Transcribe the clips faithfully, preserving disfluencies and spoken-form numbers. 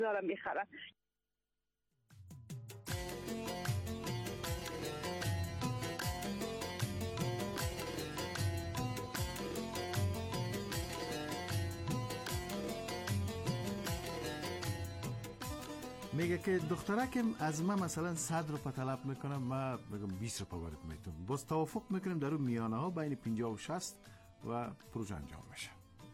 دارم میخرم. میگه که دخترکم از من مثلا صد روپه طلب میکنم، من بگم بیست روپه برات میتونم. باز توافق میکنیم در اون میانه ها بین پنجاه و شصت و پروژه انجام میشه.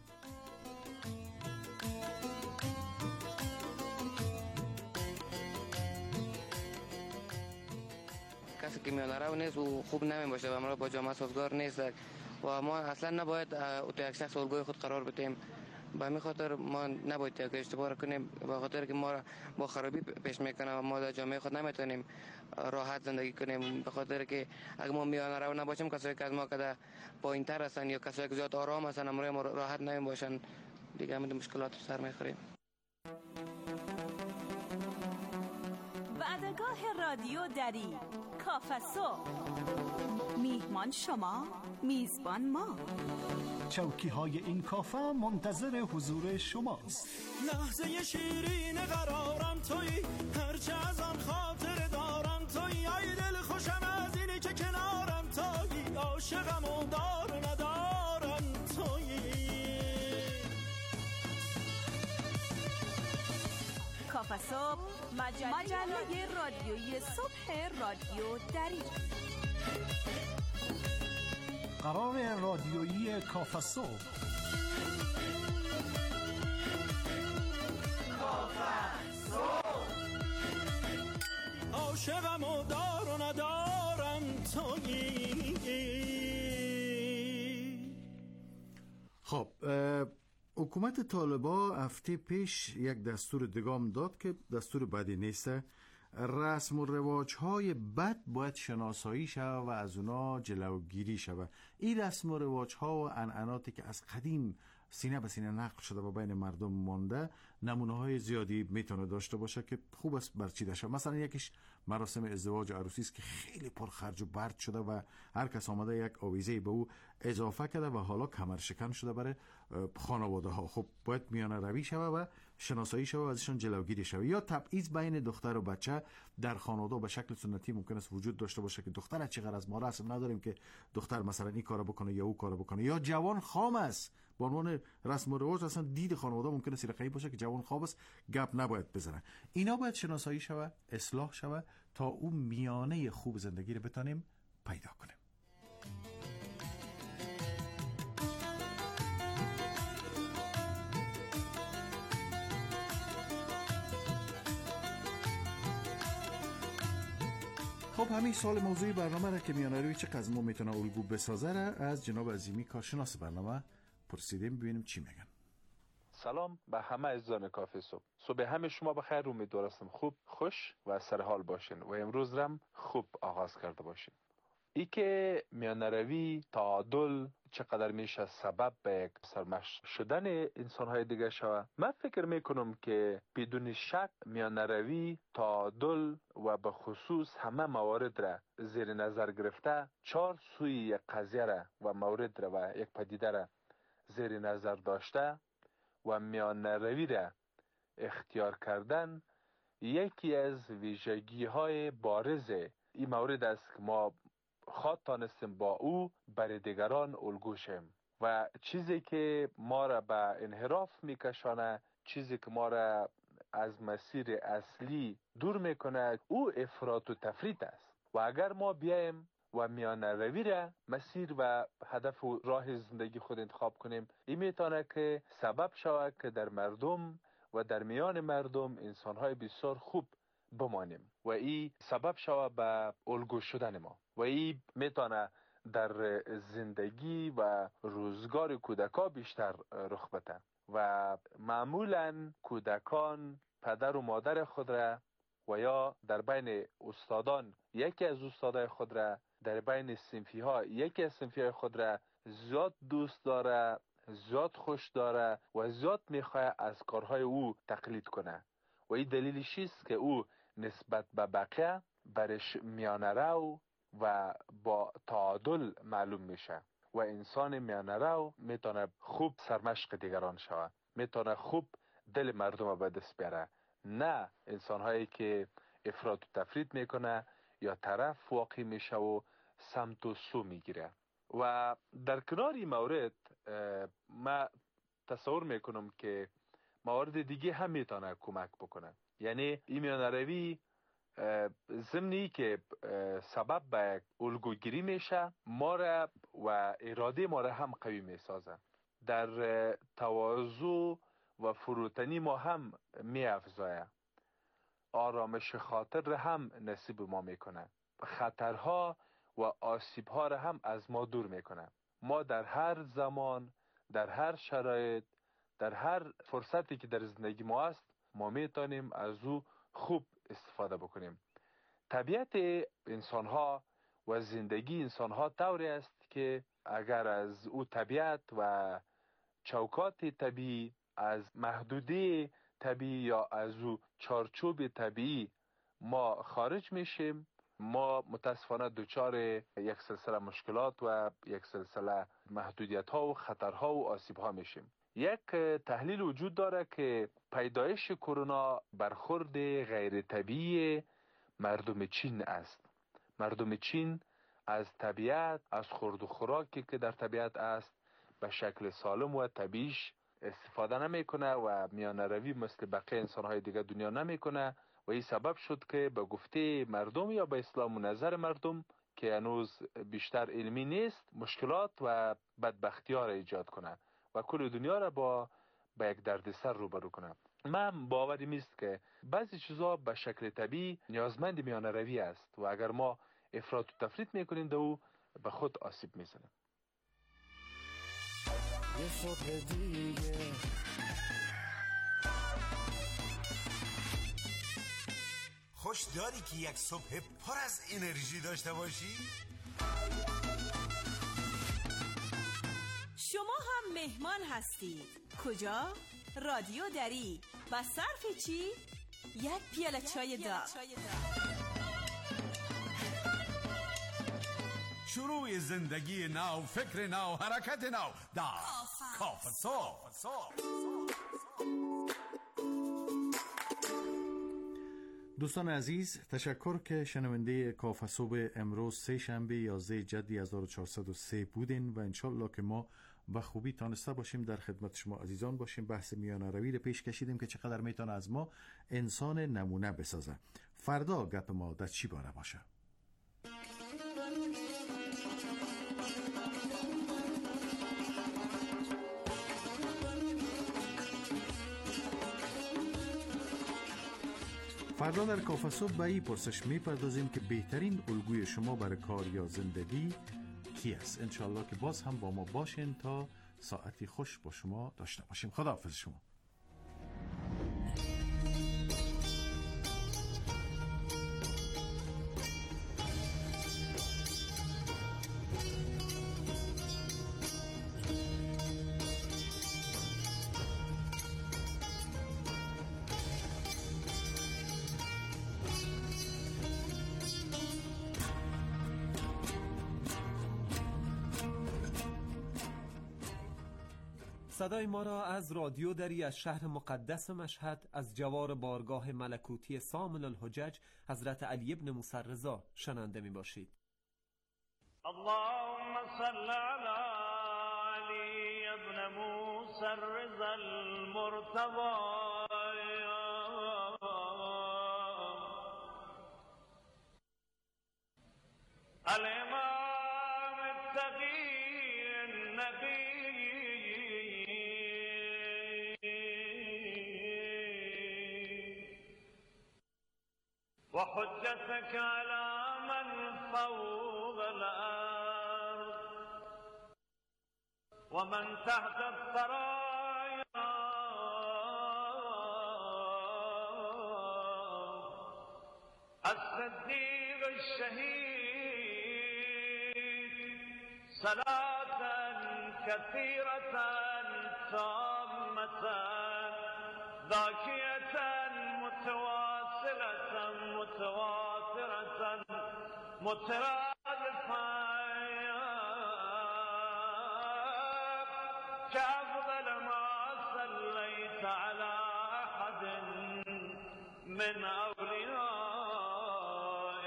کسی که میانه رو نیست و خوب نمیباشه و ما با جامعه سازگار نیست و ما اصلا نباید اتو یک شخص الگوی خود قرار بدیم. به همین خاطر ما نباید که اشتباه کنیم، به خاطر که ما با خرابی پیش میکنه و ما در جامعه خود نمیتونیم راحت زندگی کنیم. به خاطر که اگه ما میانه رو نباشیم، کسایی که از ما که پایین‌تر هستن یا کسایی که زیاد آرام هستن امروز ما راحت نمیباشن، دیگه همین مشکلات سر میخوریم. وعدگاه رادیو دری کافسو، میهمان شما، میزبان ما. چوکی های این کافه منتظر حضور شماست. لحظه شیرین قرارم توی، هرچه از آن خاطر دارم توی، ای دل خوشم از اینی که کنارم توی، عاشقم و دار ندارم توی. کافه صبح، مجله, مجله رادیویی صبح رادیو دری. قرار رادیویی کافه صبح. کافه صبح. عاشقم و دار و ندارم تویی. خب حکومت طالبا هفته پیش یک دستور دیگام داد که دستور بدی نیسته. رسم و رواج های بد باید شناسایی شود و از اونا جلوگیری شود. این رسم و رواج ها و عنعناتی که از قدیم سینه به سینه نقل شده و بین مردم مانده، نمونه های زیادی میتونه داشته باشه که خوب است برچیده شود. مثلا یکیش مراسم ازدواج و عروسی است که خیلی پرخرج و برد شده و هر کس آمده یک آویزه به او اضافه کرده و حالا کمر شکن شده برای خانواده ها. خب باید میانه روی شود و شناسایی شود و ازشان جلوگیری شود. یا تبعیض بین دختر و بچه در خانواده به شکل سنتی ممکن است وجود داشته باشه که دختر چقدر از ما رسم نداریم که دختر مثلا این کارو بکنه یا او کارو بکنه، یا جوان خام است به عنوان رسم و رواج اصلا دید خانواده ممکنه سرقه‌ای باشه که جوان خواب است، گپ نباید بزنه. اینا باید شناسایی شود، اصلاح شود تا اون میانه خوب زندگی رو بتونیم پیدا کنیم. خب همین سال موضوعی برنامه را که میانه روی چه قضا میتونه الگو بسازه را از جناب عظیمی کارشناس برنامه پرسیدیم، ببینیم چی میگن. سلام به همه عزیزان کافه صبح. صبح همه شما بخیر، امیدوارم خوب، خوش و سرحال باشین و امروز رم خوب آغاز کرده باشین. ای که میانه روی، تعادل چقدر میشه سبب به یک سرمشق شدن انسان‌های دیگه شود. من فکر میکنم که بدون شک میانه روی، تعادل و به خصوص همه موارد را زیر نظر گرفته، چهار سوی یک قضیه را و مورد را و یک پدیده را زیر نظر داشته و میانه روی را اختیار کردن یکی از ویژگی های بارز این مورد است که ما خواهد تانستیم با او برای دیگران الگو شیم و چیزی که ما را به انحراف میکشانه، چیزی که ما را از مسیر اصلی دور میکنه، او افراط و تفریط است. و اگر ما بیایم و میانه روی را مسیر و هدف و راه زندگی خود انتخاب کنیم، این میتونه که سبب شود که در مردم و در میان مردم انسانهای بسیار خوب بمانیم و این سبب شود به الگو شدن ما و این میتونه در زندگی و روزگار کودکان بیشتر رخ بده و معمولا کودکان پدر و مادر خود را و یا در بین استادان یکی از استادای خود را، در بین صنفی ها یکی از صنفی های خود را زیاد دوست داره، زیاد خوش داره و زیاد میخواه از کارهای او تقلید کنه و این دلیلش است که او نسبت به بقیه برش میانه رو و با تعادل معلوم میشه و انسان میانه رو میتونه خوب سرمشق دیگران شود، میتونه خوب دل مردم به دست بیاره، نه انسان هایی که افراط و تفرید میکنه یا طرف واقع میشه و سمت و سو میگیره. و در کنار این مورد ما تصور میکنم که موارد دیگه هم میتونه کمک بکنه. یعنی این میانروی ضمنی که سبب به الگوگیری میشه، ما را و اراده ما را هم قوی میسازه، در تواضع و فروتنی ما هم میافزایه، آرامش خاطر را هم نصیب ما میکنه، خطرها و آسیبها را هم از ما دور میکنه. ما در هر زمان، در هر شرایط، در هر فرصتی که در زندگی ما است، ما میتونیم از او خوب استفاده بکنیم. طبیعت انسانها و زندگی انسانها طوری است که اگر از او طبیعت و چوکات طبیعی، از محدوده طبیعی یا از او چارچوب طبیعی ما خارج میشیم، ما متاسفانه دچار یک سلسله مشکلات و یک سلسله محدودیت ها و خطرها و آسیب ها میشیم. یک تحلیل وجود داره که پیدایش کرونا برخورد غیر طبیعی مردم چین است. مردم چین از طبیعت، از خورد و خوراکی که در طبیعت است به شکل سالم و طبیعیش استفاده نمیکنه و میانه روی مثل بقیه انسانهای دیگه دنیا نمیکنه و این سبب شد که به گفته مردم یا به اسلام و نظر مردم که هنوز بیشتر علمی نیست، مشکلات و بدبختی ها را ایجاد کنه و کل دنیا را با به یک دردسر روبرو کنه. من باورم است که بعضی چیزا به شکل طبیعی نیازمند میانه روی است و اگر ما افراط و تفرید میکنیم دو به خود آسیب میزنیم. یه صبح دیگه خوش داری که یک صبح پر از انرژی داشته باشی؟ شما هم مهمان هستید. کجا؟ رادیو دری. با صرف چی؟ یک پیاله چای داغ. شروع زندگی نو، فکر نو، حرکت نو در کافه صبح. دوستان عزیز، تشکر که شنونده کافه صبح امروز سه شنبه یازده جدی هزار و چهارصد و سه بودین و انشالله که ما به خوبی تانسته باشیم در خدمت شما عزیزان باشیم. بحث میانه روی رو پیش کشیدیم که چقدر میتونه از ما انسان نمونه بسازه. فردا گپ ما در چی باره باشه؟ فردا در کافه صبح به این پرسش میپردازیم که بهترین الگوی شما برای کار یا زندگی کی است؟ انشالله که باز هم با ما باشین تا ساعتی خوش با شما داشته باشیم. خداحافظ شما. صدای ما را از رادیو دری از شهر مقدس مشهد از جوار بارگاه ملکوتی سامن الحجج حضرت علی ابن موسی رضا شنونده می باشید. اللهم صل علی علی ابن موسی رضا المرتضی الامام التقی النبی وحجتك على من فوق الأرض ومن تحت الثرايا الصديق الشهيد صلاة كثيرة تامة ذاكية متواصلة متواترة مترادفة كأفضل ما صليت على أحد من اولیاء.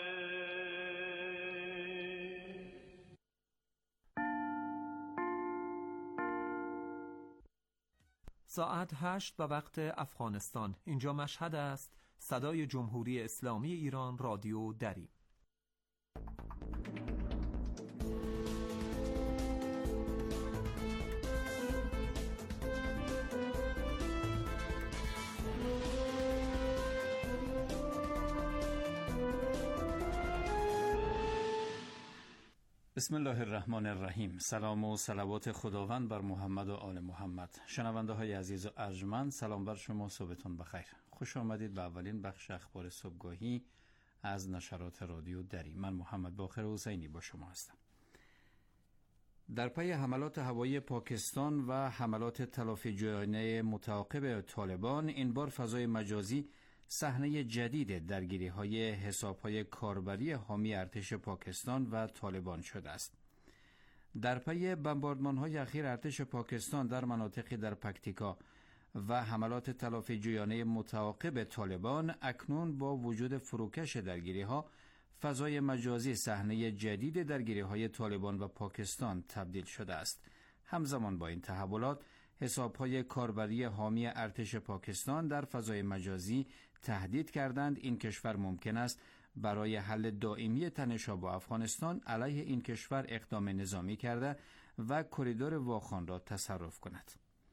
ساعت هشت به وقت افغانستان. اینجا مشهد است. صدای جمهوری اسلامی ایران، رادیو دری. بسم الله الرحمن الرحیم. سلام و صلوات خداوند بر محمد و آل محمد. شنونده های عزیز و ارجمند، سلام بر شما، صبحتون بخیر. خوش آمدید به اولین بخش اخبار صبحگاهی از نشرات رادیو دری. من محمد باقر حسینی با شما هستم. در پی حملات هوایی پاکستان و حملات تلافی‌جویانه متعاقب طالبان، این بار فضای مجازی صحنه جدید درگیری‌های حساب‌های کاربری حامی ارتش پاکستان و طالبان شده است. در پی بمباردمان‌های اخیر ارتش پاکستان در مناطقی در پکتیکا و حملات تلافی‌جویانه متعاقب طالبان، اکنون با وجود فروکش درگیری‌ها، فضای مجازی صحنه جدید درگیری‌های طالبان و پاکستان تبدیل شده است. همزمان با این تحولات، حساب‌های کاربری حامی ارتش پاکستان در فضای مجازی تهدید کردند این کشور ممکن است برای حل دائمی تنش‌ها با افغانستان علیه این کشور اقدام نظامی کرده و کریدور واخان را تصرف کند.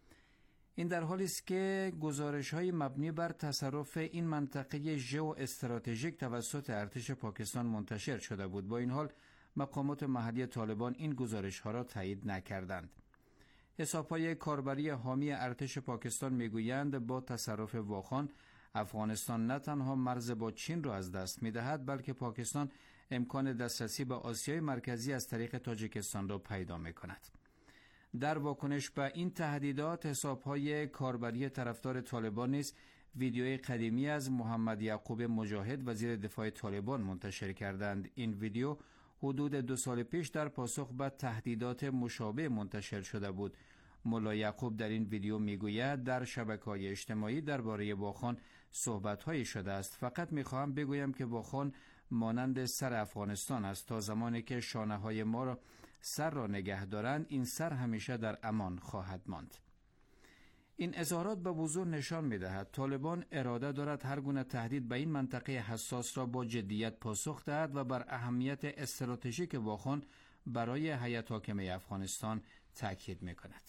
این در حالی است که گزارش‌های مبنی بر تصرف این منطقه ژئو استراتژیک توسط ارتش پاکستان منتشر شده بود. با این حال مقامات محلی طالبان این گزارش‌ها را تایید نکردند. حساب‌های کاربری حامی ارتش پاکستان میگویند با تصرف واخان، افغانستان نه تنها مرز با چین را از دست می‌دهد، بلکه پاکستان امکان دسترسی به آسیای مرکزی از طریق تاجیکستان را پیدا می‌کند. در واکنش به این تهدیدات، حساب‌های کاربری طرفدار طالبان نیز ویدیوی قدیمی از محمد یعقوب مجاهد، وزیر دفاع طالبان، منتشر کردند. این ویدیو حدود دو سال پیش در پاسخ به تهدیدات مشابه منتشر شده بود. ملا یعقوب در این ویدیو میگوید در شبکه‌های اجتماعی درباره واخان صحبت‌هایی شده است. فقط می‌خواهم بگویم که واخان مانند سر افغانستان است. تا زمانی که شانه‌های ما را سر را نگه دارند، این سر همیشه در امان خواهد ماند. این اظهارات به وضوح نشان می‌دهد طالبان اراده دارد هر گونه تهدید به این منطقه حساس را با جدیت پاسخ دهد و بر اهمیت استراتژیک واخان برای هیئت حاکمه افغانستان تاکید می‌کند.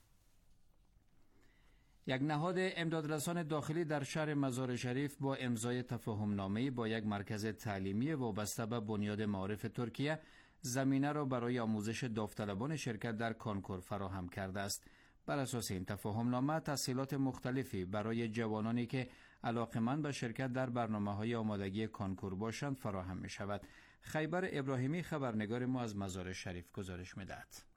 یک نهاد امدادرسان داخلی در شهر مزار شریف با امضای تفاهم‌نامه‌ای با یک مرکز تعلیمی وابسته به بنیاد معارف ترکیه زمینه را برای آموزش داوطلبان شرکت در کانکور فراهم کرده است. بر اساس این تفاهم‌نامه تسهیلات مختلفی برای جوانانی که علاقه‌مند به شرکت در برنامه‌های آمادگی کانکور باشند فراهم می‌شود. خیبر ابراهیمی خبرنگار ما از مزار شریف گزارش می‌دهد.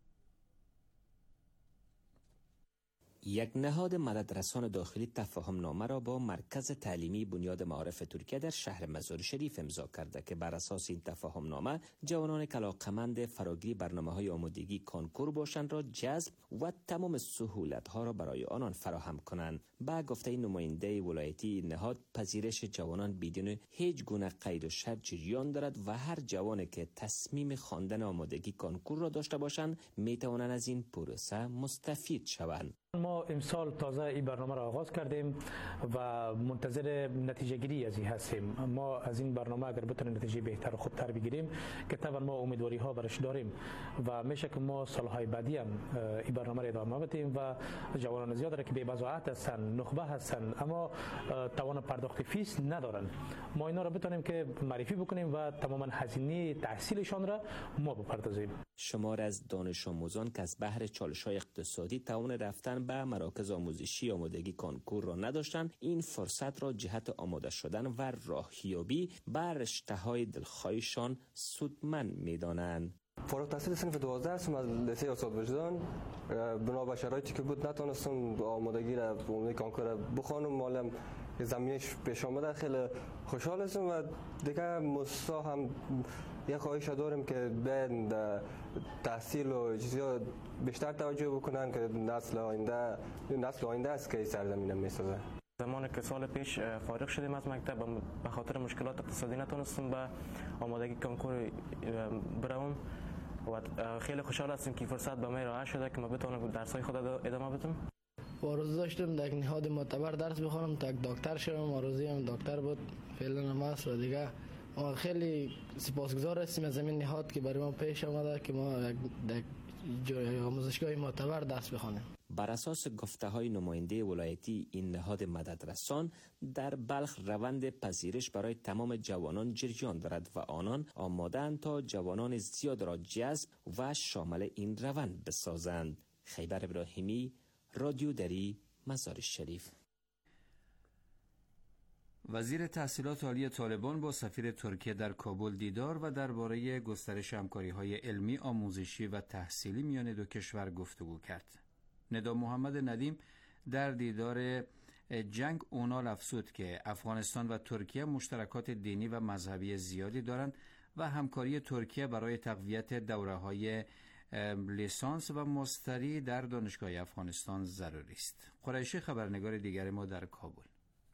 یک نهاد مددرسان داخلی تفاهم‌نامه را با مرکز تعلیمی بنیاد معارف ترکیه در شهر مزار شریف امضا کرده که بر اساس این تفاهم‌نامه جوانان علاقه‌مند فراگیری برنامه‌های آمادگی کانکور باشند را جذب و تمام سهولت‌ها را برای آنان فراهم کنند. با گفته نماینده ولایتی نهاد، پذیرش جوانان بدون هیچ گونه قید و شرط جریان دارد و هر جوانی که تصمیم خواندن آمادگی کانکور را داشته باشند می‌توانند از این پروسه مستفید شوند. ما امسال تازه این برنامه را آغاز کردیم و منتظر نتیجه گیری از این هستیم. ما از این برنامه اگر بتونه نتیجه بهتر و خوبتر بگیریم که طبعا ما امیدواری ها برش داریم و میشه که ما سالهای بعدی هم این برنامه را ادامه بدیم و جوانان زیاد را که بی بضاعت هستن، نخبه هستن، اما توان پرداخت فیس ندارن، ما اینا را بتونیم که معرفی بکنیم و تماما هزینه تحصیلشان را ما بپردازیم. شمار از دانش آموزان که از بهر چالش‌های اقتصادی توان رفتن به مراکز آموزشی آمادگی کانکور را نداشتند، این فرصت را جهت آماده شدن و راهیابی بر رشته‌های دلخواهشان سودمند می‌دانند. فارغ التحصیل صنف دوازده هستم از لیسه استاد وجدان. بنا به شرایطی که بود نتونستم آمادگی را آمادگی کانکور را بخوانم. مالم زمینش پیش آمده، خیلی خوشحال هستم و دیگه مستا هم یک خواهش دارم که به تحصیل و چیزا بیشتر توجه بکنن که نسل آینده نسل آینده است که سرزمین میسازه. زمانی که سال پیش فارغ شدیم از مکتب به خاطر مشکلات اقتصادی نتونستم به آمادگی کنکور بروم و خیلی خوشحال هستیم که فرصت به من راه شده که ما بتونم درس‌های خود ادامه بدم. آرزو داشتم در نهاد معتبر درس بخونم تا دکتر شدم. آرزوی هم دکتر بود، فعلا هم هست و دیگه ما خیلی سپاسگزار هستیم از این نهاد که برای ما پیش آمده که ما در آموزشگاه معتبر درس بخونیم. بر اساس گفته‌های نماینده ولایتی این نهاد مددرسان در بلخ روند پذیرش برای تمام جوانان جریان دارد و آنان آماده‌اند تا جوانان زیاد را جذب و شامل این روند بسازند. خیبر ابراهیمی، رادیو دری، مزار شریف. وزیر تحصیلات عالی طالبان با سفیر ترکیه در کابل دیدار و درباره گسترش همکاری‌های علمی، آموزشی و تحصیلی میان دو کشور گفتگو کرد. ندا محمد ندیم در دیدار جنگ اونال افزود که افغانستان و ترکیه مشترکات دینی و مذهبی زیادی دارند و همکاری ترکیه برای تقویت دوره‌های لیسانس و ماستری در دانشگاه افغانستان ضروری است. قریشی خبرنگار دیگر ما در کابل.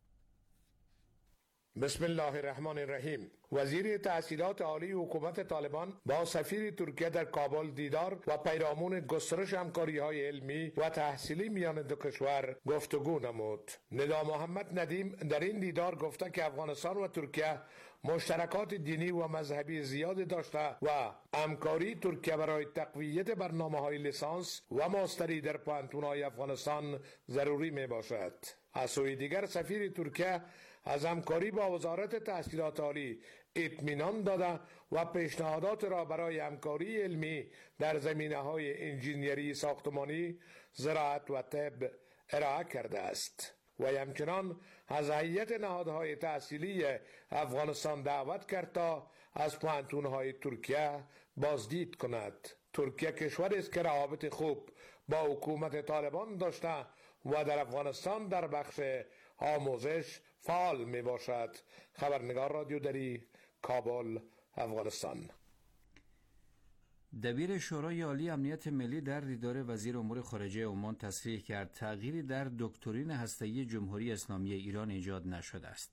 بسم الله الرحمن الرحیم. وزیر تحصیلات عالی حکومت طالبان با سفیر ترکیه در کابل دیدار و پیرامون گسترش همکاری‌های علمی و تحصیلی میان دو کشور گفتگو نمود. ندا محمد ندیم در این دیدار گفته که افغانستان و ترکیه مشترکات دینی و مذهبی زیاد داشته و همکاری ترکیه برای تقویت برنامه‌های لیسانس و ماستری در پوهنتون‌های افغانستان ضروری می باشد. از سوی دیگر سفیر ترکیه از همکاری با وزارت تحصیلات عالی اطمینان داده و پیشنهادات را برای همکاری علمی در زمینه‌های انجینیری ساختمانی، زراعت و طب ارائه کرده است و همچنان از هیئت نهادهای تحصیلی افغانستان دعوت کرد تا از پوهنتون‌های ترکیه بازدید کند. ترکیه کشوری است که روابط خوب با حکومت طالبان داشته و در افغانستان در بخش آموزش فعال می باشد. خبرنگار رادیو دری، کابل، افغانستان. دبیر شورای عالی امنیت ملی در دیدار وزیر امور خارجه عمان تصریح کرد تغییری در دکترین هسته‌ای جمهوری اسلامی ایران ایجاد نشده است.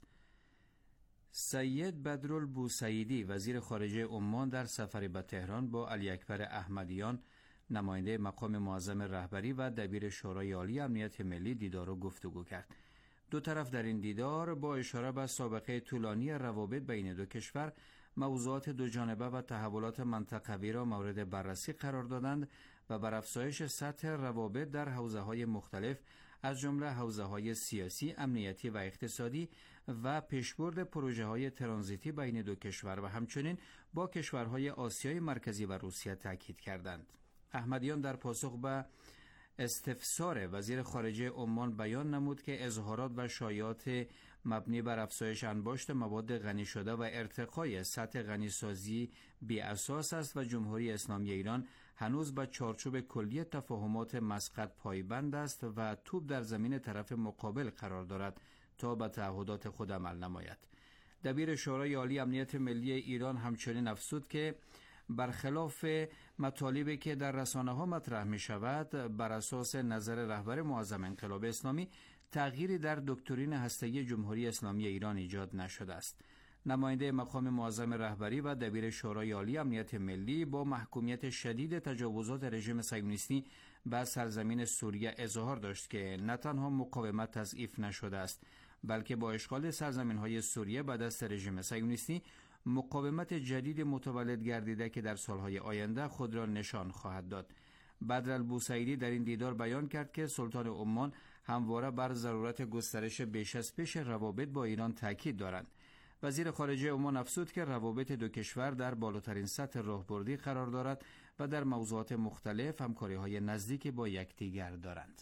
سید بدرالبوسعیدی وزیر خارجه عمان در سفری به تهران با علی اکبر احمدیان نماینده مقام معظم رهبری و دبیر شورای عالی امنیت ملی دیدار و گفتگو کرد. دو طرف در این دیدار با اشاره به سابقه طولانی روابط بین دو کشور موضوعات دو جانبه و تحولات منطقوی را مورد بررسی قرار دادند و بر افزایش سطح روابط در حوزه‌های مختلف از جمله حوزه‌های سیاسی، امنیتی و اقتصادی و پیشبرد پروژه‌های ترانزیتی بین دو کشور و همچنین با کشورهای آسیای مرکزی و روسیه تاکید کردند. احمدیان در پاسخ به استفسار وزیر خارجه عمان بیان نمود که اظهارات و شایعات مبنی بر افزایش انباشت مواد غنی شده و ارتقای سطح غنیسازی بی اساس است و جمهوری اسلامی ایران هنوز به چارچوب کلی تفاهمات مسقط پایبند است و توپ در زمین طرف مقابل قرار دارد تا به تعهدات خود عمل نماید. دبیر شورای عالی امنیت ملی ایران همچنین افزود که برخلاف مطالبی که در رسانه‌ها مطرح می شود، بر اساس نظر رهبر معظم انقلاب اسلامی تغییری در دکترین هسته‌ای جمهوری اسلامی ایران ایجاد نشده است. نماینده مقام معظم رهبری و دبیر شورای عالی امنیت ملی با محکومیت شدید تجاوزات رژیم صهیونیستی به سرزمین سوریه اظهار داشت که نه تنها مقاومت تضعیف نشده است، بلکه با اشغال سرزمین‌های سوریه به دست رژیم صهیونیستی مقاومت جدید متولد گردیده که در سالهای آینده خود را نشان خواهد داد. بدرالبوسعیدی در این دیدار بیان کرد که سلطان عمان همواره بر ضرورت گسترش بیش از پیش روابط با ایران تاکید دارند. وزیر خارجه عمان افزود که روابط دو کشور در بالاترین سطح راهبردی قرار دارد و در موضوعات مختلف همکاری‌های نزدیکی با یکدیگر دارند.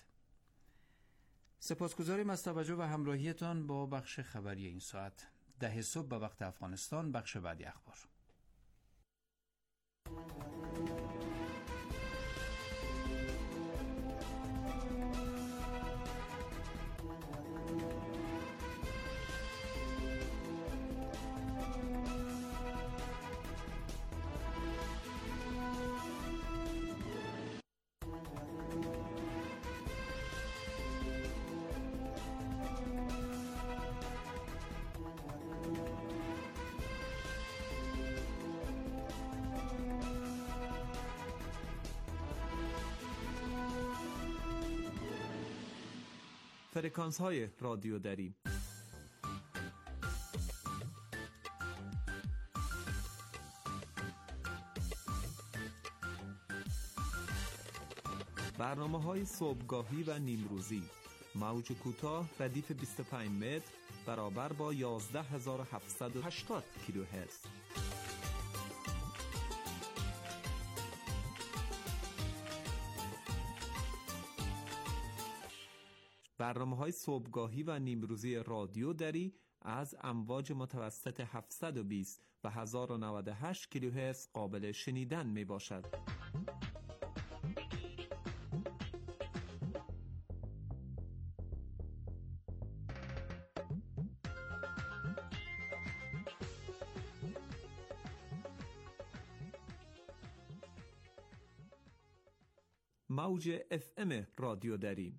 سپاسگزاریم از توجه و همراهیتان با بخش خبری این ساعت. ده صبح به وقت افغانستان. بخش بعدی اخبار. فرکانس های رادیو دری. برنامه های صبحگاهی و نیمروزی، موج کوتاه ردیف بیست و پنج متر برابر با یازده هزار و هفتصد و هشتاد کیلوهرتز. برنامه های صبحگاهی و نیمروزی رادیو دری از امواج متوسط هفتصد و بیست و هزار و نود و هشت کیلوهرتز قابل شنیدن می باشد. موج اف ام رادیو دری.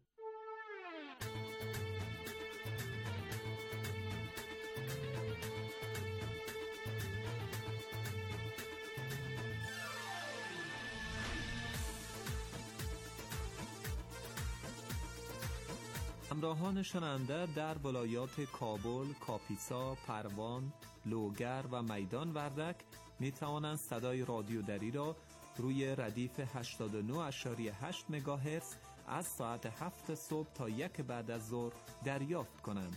همراهان شنونده در ولایات کابل، کاپیسا، پروان، لوگر و میدان وردک می توانند صدای رادیو دری را روی ردیف هشتاد و نه ممیز هشت مگاهرتز از ساعت هفت صبح تا یک بعد از ظهر دریافت کنند.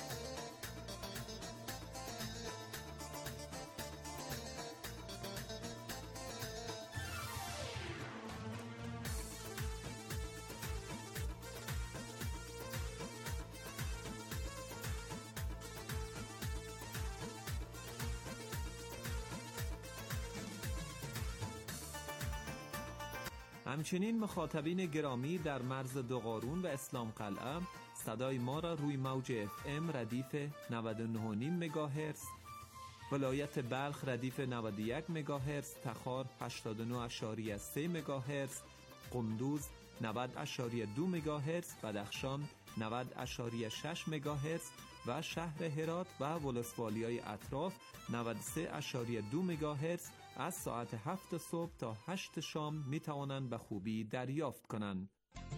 همچنین مخاطبین گرامی در مرز دوقارون و اسلام قلعه صدای ما را روی موج اف ام ردیف نود و نه و نیم مگاهرتز، ولایت بلخ ردیف نود و یک مگاهرتز، تخار هشتاد و نه ممیز سه مگاهرتز، قندوز نود ممیز دو مگاهرتز، بدخشان نود ممیز شش مگاهرتز و شهر هرات و ولسوالیای اطراف نود و سه ممیز دو مگاهرتز از ساعت هفت صبح تا هشت شام می توانند به خوبی دریافت کنند.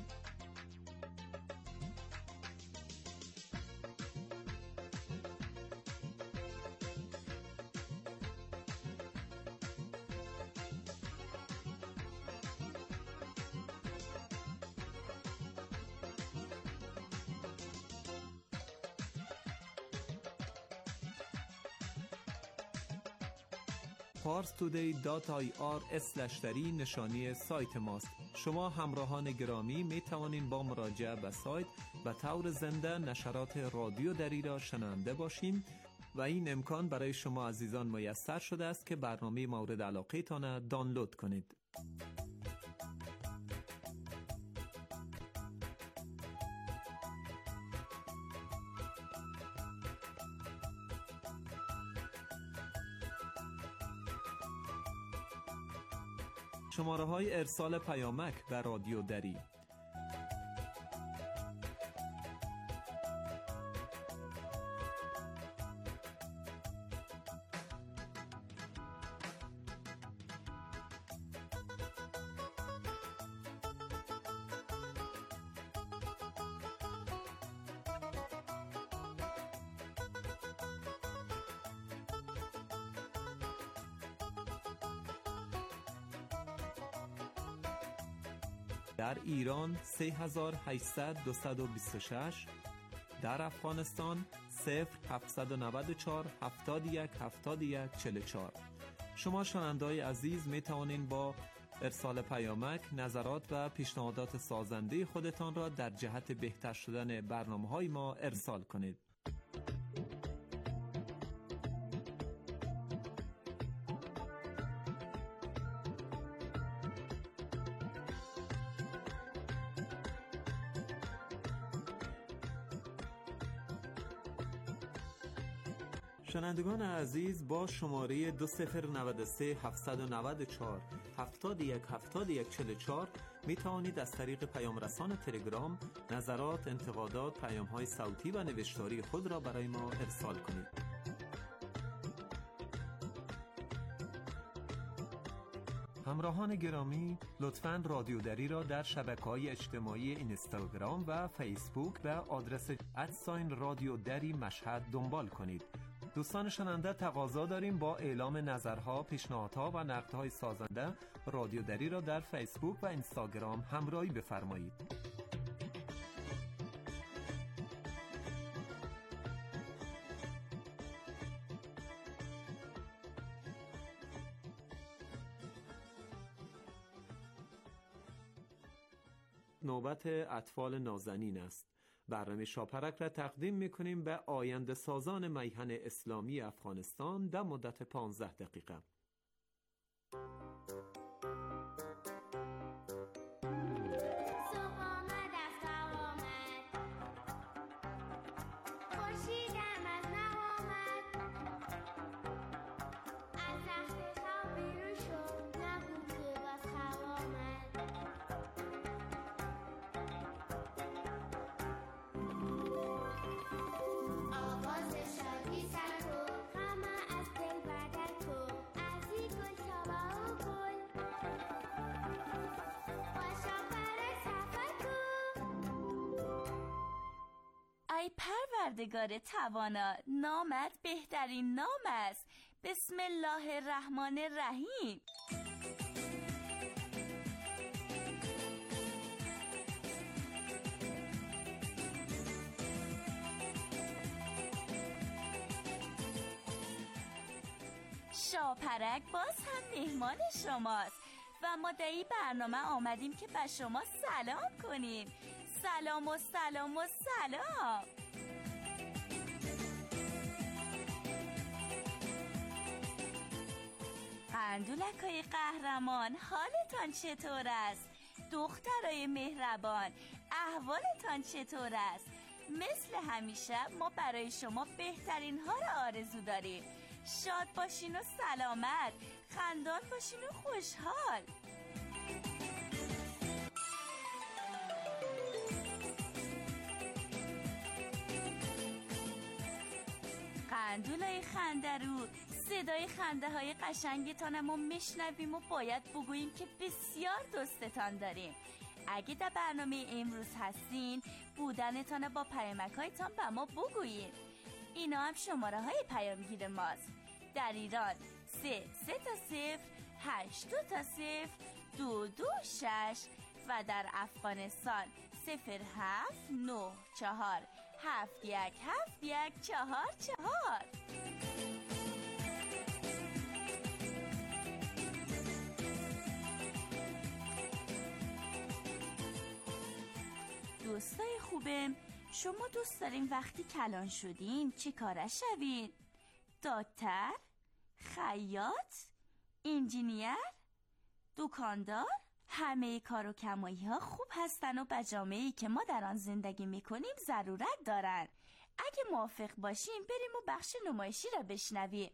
پارس تودی دات آی آر اسلش دری نشانی سایت ماست. شما همراهان گرامی می توانید با مراجعه به سایت به طور زنده نشرات رادیو دری را شنونده باشیم و این امکان برای شما عزیزان میسر شده است که برنامه مورد علاقه تان دانلود کنید. شماره های ارسال پیامک و رادیو دری در ایران سه هزار و هشتصد دویست و بیست و شش، در افغانستان صفر هفتصد و نود و چهار هفتاد و یک هفتاد و یک چهل و چهار. شما شنونده‌های عزیز می توانید با ارسال پیامک نظرات و پیشنهادات سازنده خودتان را در جهت بهتر شدن برنامه‌های ما ارسال کنید. شنوندگان عزیز، با شماره دو صفر نود و سه هفتصد و نود و چهار هفتاد و یک هفتاد و یک چهل و چهار می توانید از طریق پیام رسان تلگرام نظرات، انتقادات، پیام های صوتی و نوشتاری خود را برای ما ارسال کنید. همراهان گرامی، لطفاً رادیو دری را در شبکه‌های اجتماعی اینستاگرام و فیسبوک به آدرس ادساین رادیو دری مشهد دنبال کنید. دوستان شنونده، تقاضا داریم با اعلام نظرها، پیشنهادها و نقدهای سازنده رادیو دری را در فیسبوک و اینستاگرام همراهی بفرمایید. نوبت اطفال نازنین است. برنامه شاپرک را تقدیم می‌کنیم به آینده سازان میهن اسلامی افغانستان در مدت پانزده دقیقه. ای پروردگار توانا، نامت بهترین نام است. بسم الله الرحمن الرحیم. شاپرک باز هم مهمان شماست و ما در این برنامه آمدیم که به شما سلام کنیم. سلام و سلام و سلام. قندولکای قهرمان، حالتان چطور است؟ دخترای مهربان، احوالتان چطور است؟ مثل همیشه ما برای شما بهترین ها را آرزو داریم. شاد باشین و سلامت، خندان باشین و خوشحال. قندولای خندرو، صدای خنده های قشنگتان ما میشنویم و باید بگوییم که بسیار دوستتان داریم. اگه در برنامه امروز هستین، بودنتان با پیامک هایتان به ما بگویید. اینا هم شماره های پیامگیر ماست. در ایران سه سه تا صفر، هشت دو تا صفر، دو دو شش و در افغانستان صفر هفت نه چهار هفت یک هفت یک چهار چهار. دوستای خوبم، شما دوست دارین وقتی کلان شدین چی کاره شوین؟ دکتر؟ خیاط؟ انجینیر؟ دکاندار؟ همه کار و کمایی ها خوب هستن و به جامعه‌ای که ما در آن زندگی میکنیم ضرورت دارن. اگه موافق باشیم بریم و بخش نمایشی را بشنویم.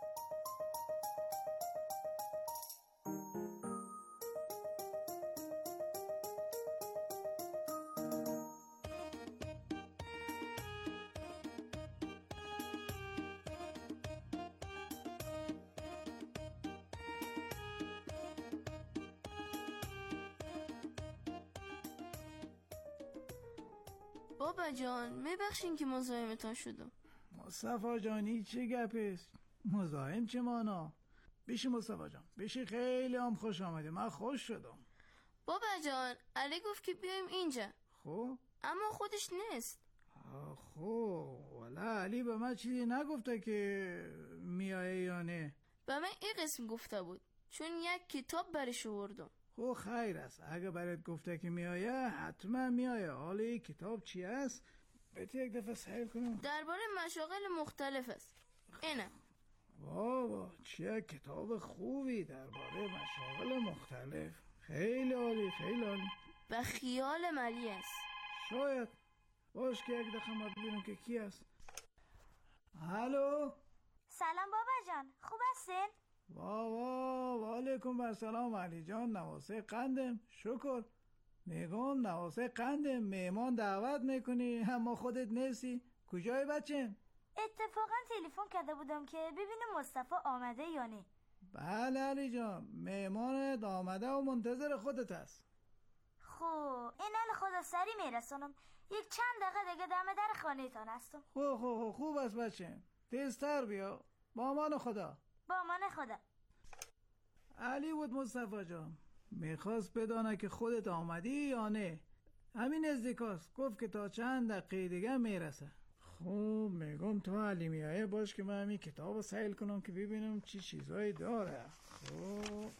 بابا جان میبخشین که مزاحمتان شدم. مصطفی جانی چه گپست؟ مزاحم چه مانا؟ بشی مصطفی جان بشی، خیلی هم خوش آمده، من خوش شدم. بابا جان علی گفت که بیایم اینجا. خب اما خودش نیست. خب والا علی به من چیزی نگفته که میایه یا نه. به من این قسم گفته بود چون یک کتاب برش آوردم. خب خیر است، اگه برات گفته که میایه حتما میایه. حالا این کتاب چی است؟ بهت یک دفعه سهل کنم. درباره مشاغل مختلف است. اینه. بابا چه کتاب خوبی درباره مشاغل مختلف. خیلی عالی، خیلی عالی. به خیال ملی است. شاید. باش که یک دقیقه ما ببینم که کی است. الو. سلام بابا جان، خوب هستین؟ بابا و علیکم السلام علی جان، نواسه قندم. شکر. میگم نواسه قندم، میمان دعوت میکنی اما خودت نیستی. کجای بچه؟ اتفاقا تلفن کرده بودم که ببینم مصطفی آمده یا نه. بله علی جان، مهمانت آمده و منتظر خودت است. خب این حال خدا سری میرسونم، یک چند دقیقه دیگه دم در خانه تان هستم. خوب خوب خوب است بچه، تیزتر بیا. با امان خدا. با امان خدا. علی بود مصطفی جان، میخواست بدانه که خودت آمدی یا نه. همین نزدیکاست، گفت که تا چند دقیقه دیگه میرسه. خوب میگم تو علی میایه باش که من همین کتاب رو سیل کنم که ببینم چی چیزایی داره. خب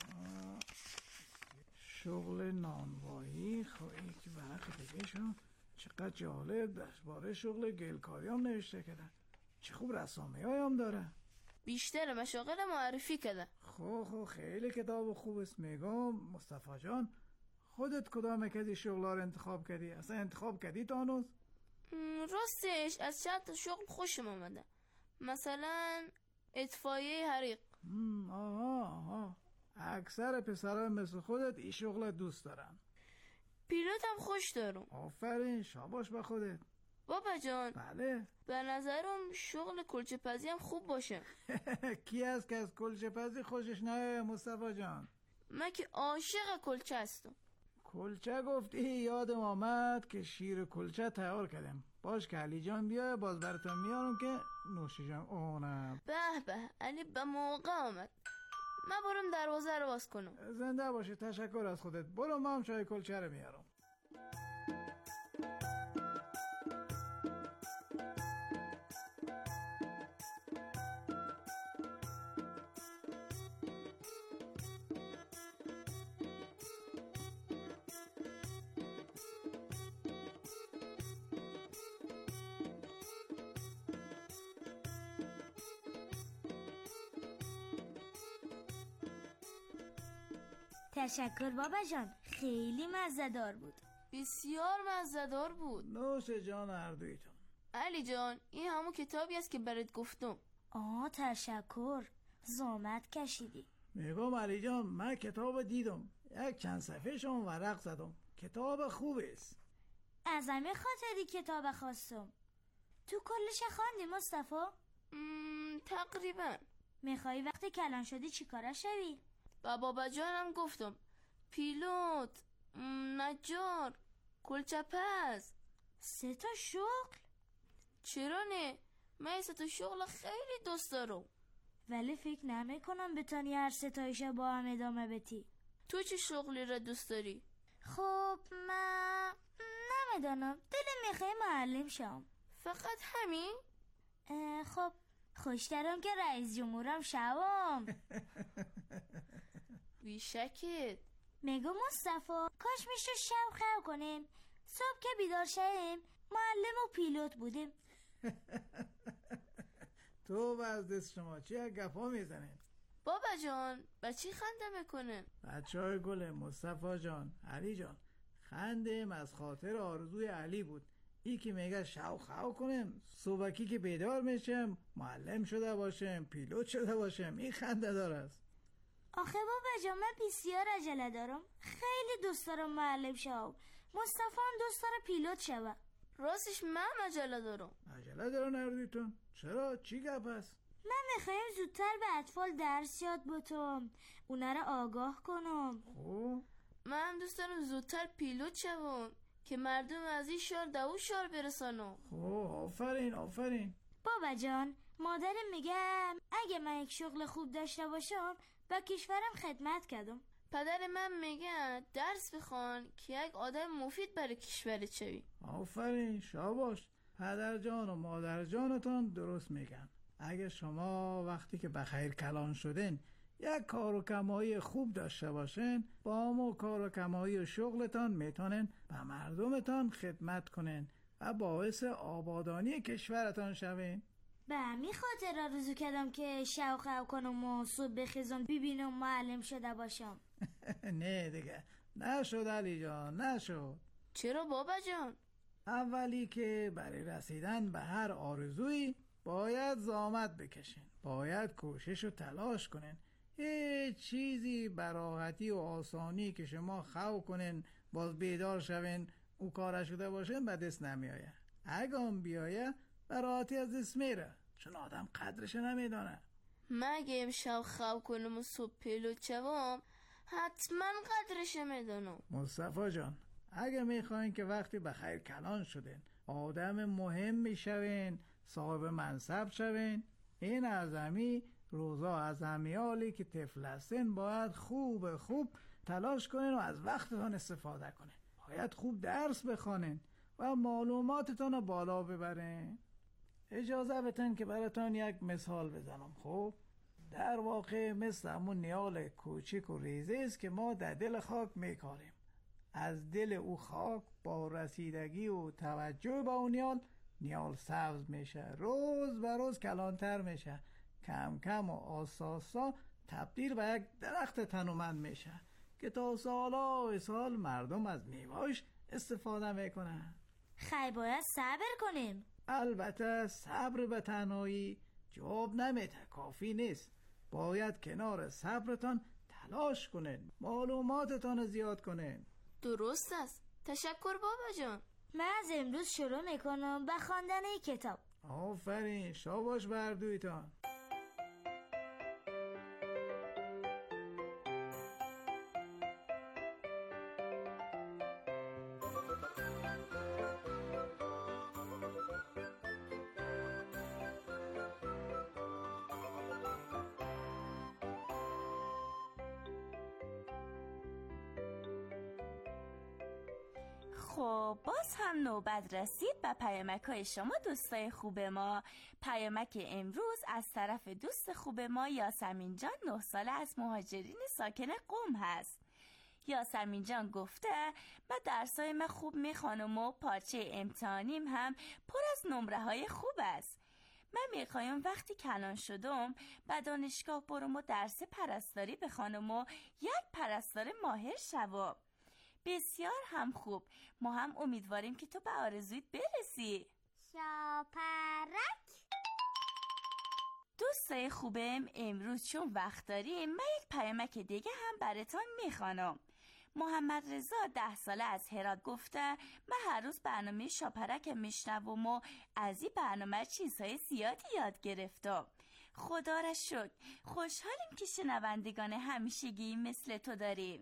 شغل نانوایی، خب این که برق دیگه شون چقدر جالب درباره شغل گلکاری هم نوشته کردن. چه خوب رسامه های هم داره. بیشتر مشاغل معرفی کرده. خب خب خیلی کتاب خوب است. میگم مصطفی جان، خودت کدام کدی شغل رو انتخاب کردی؟ اصلا انتخاب کردی تانوز؟ راستش از چند تا شغل خوشم آمده، مثلا اطفایه حریق. آها آها اکثر پسرها مثل خودت این شغل دوست دارن. پیلوت هم خوش دارم. آفرین، شاباش به خودت. بابا جان. بله. به نظرم شغل کلچه پزی هم خوب باشه. کی هست که از کلچه پزی خوشش نه مصطفی جان؟ من که عاشق کلچه هستم. کلچه گفتی یادم آمد که شیر کلچه تیار کردم. باش که علی جان بیا باز براتون میارم که نوشی جان. اونم به به، علی به موقع آمد. من برم دروازه رو باز کنم. زنده باشه، تشکر از خودت. برو ما هم چای کلچه رو میارم. تشکر بابا جان، خیلی مزه‌دار بود. بسیار مزه‌دار بود. نوش جان هر دویتون. علی جان این همون کتابی است که برات گفتم. آه تشکر، زحمت کشیدی. میگم علی جان من کتاب دیدم، یک چند صفحه شون ورق زدم. کتاب خوب است. از همین خاطری کتاب خواستم. تو کلش خواندی مصطفی؟ تقریبا. میخوای وقتی کلان شدی چی کاره شوی؟ با بابا جانم گفتم پیلوت، نجار، کلچه پز. سه تا شغل؟ چرا نه؟ من سه تا شغل خیلی دوست دارم، ولی فکر نمی کنم بتانی هر سه تایش با هم ادامه بدی. تو چه شغلی را دوست داری؟ خب من نمیدانم، دلم میخوای معلم شم. فقط همین؟ خب خوش دارم که رئیس جمهورم شوم. بیشکت. میگو مصطفی کاش میشه شب خو کنیم، صبح که بیدار شیم معلم و پیلوت بودیم. تو و از دست شما چی گپا میزنیم؟ بابا جان بچی خنده میکنه؟ بچه های گله مصطفی جان، علی جان، خندم از خاطر آرزوی علی بود. ای که میگه شو خو کنیم، صبحکی که بیدار میشم معلم شده باشم، پیلوت شده باشم. این خنده دار است. آخه بابا جان من بسیار عجله دارم، خیلی دوست دارم معلم شم. مصطفی هم دوست داره پیلوت شوه. راستش من عجله دارم. عجله دارم نردیتون؟ چرا؟ چی گپ است؟ من میخوایم زودتر به اطفال درس یاد بتم، اونا رو آگاه کنم. خوب من دوست دارم زودتر پیلوت شوم که مردم از این شهر به اون شهر برسانم. خوب آفرین آفرین. بابا جان مادرم میگه اگه من یک شغل خوب داشته باشم با کشورم خدمت کردم. پدر من میگه درس بخوان که یک آدم مفید برای کشورت شوی. آفرین شاباش. پدر جان و مادر جانتان درست میگن. اگه شما وقتی که بخیر کلان شدین یک کار و کمایی خوب داشته باشین، با همون کار و کمایی و شغلتان میتونین به مردمتان خدمت کنین و باعث آبادانی کشورتان شوین. به همین خاطر آرزو کردم که شو خو کنم و صبح بخیزم ببینم معلم شده باشم. نه دیگه نشد علی جان، نشد. چرا بابا جان؟ اولی که برای رسیدن به هر آرزویی باید زحمت بکشین، باید کوشش و تلاش کنین. هیچ چیزی براحتی و آسانی که شما خو کنین باز بیدار شوین او کار شده باشین به دست نمیایه. اگه هم بیایه براحتی از دست میره، چون آدم قدرش نمیدانه. من اگه امشب خواب کنم و صبح پیلوت شوم حتما قدرش میدونم. مصطفی جان، اگه میخواین که وقتی به خیر کلان شدین آدم مهم میشوین، صاحب منصب شوین، این اعظمی روزا از امیالی که طفل هستین باید خوب خوب تلاش کنین و از وقتتان استفاده کنین. باید خوب درس بخونین و معلوماتتان رو بالا ببرین. اجازه بدین که براتون یک مثال بزنم. خب در واقع مثل همون نیال کوچیک و ریزه است که ما در دل خاک میکاریم. از دل او خاک با رسیدگی و توجه به اون نیال، نیال سبز میشه، روز به روز کلانتر میشه، کم کم و آساسا تبدیل به یک درخت تنومند میشه که تا سالا و سال مردم از میوه‌اش استفاده میکنن. خیلی باید صبر کنیم. البته صبر به تنهایی جواب نمیده، کافی نیست. باید کنار صبرتان تلاش کنین، معلوماتتان زیاد کنین. درست است. تشکر بابا جان. من از امروز شروع میکنم به خواندن این کتاب. آفرین، شاباش بر دویتان. خب باز هم نوبت رسید به پیامک‌های شما دوستای خوب ما. پیامک امروز از طرف دوست خوب ما یاسمین جان، نه ساله، از مهاجرین ساکن قم هست. یاسمین جان گفته من درسای من خوب میخوانم و پارچه امتحانیم هم پر از نمره های خوب است. من میخوایم وقتی کلان شدم به دانشگاه برم و درس پرستاری بخوانم و یک پرستار ماهر شوم. بسیار هم خوب. ما هم امیدواریم که تو به آرزویت برسی. شاپرک. دوستای خوبم، امروز چون وقت داریم من یک پیامک دیگه هم براتون میخوانم. محمد رضا ده ساله از هرات گفته من هر روز برنامه شاپرک میشنوم و از این برنامه چیزهای زیادی یاد گرفتم. خدا را شکر. خوشحالیم که شنوندگان همیشگی مثل تو داریم.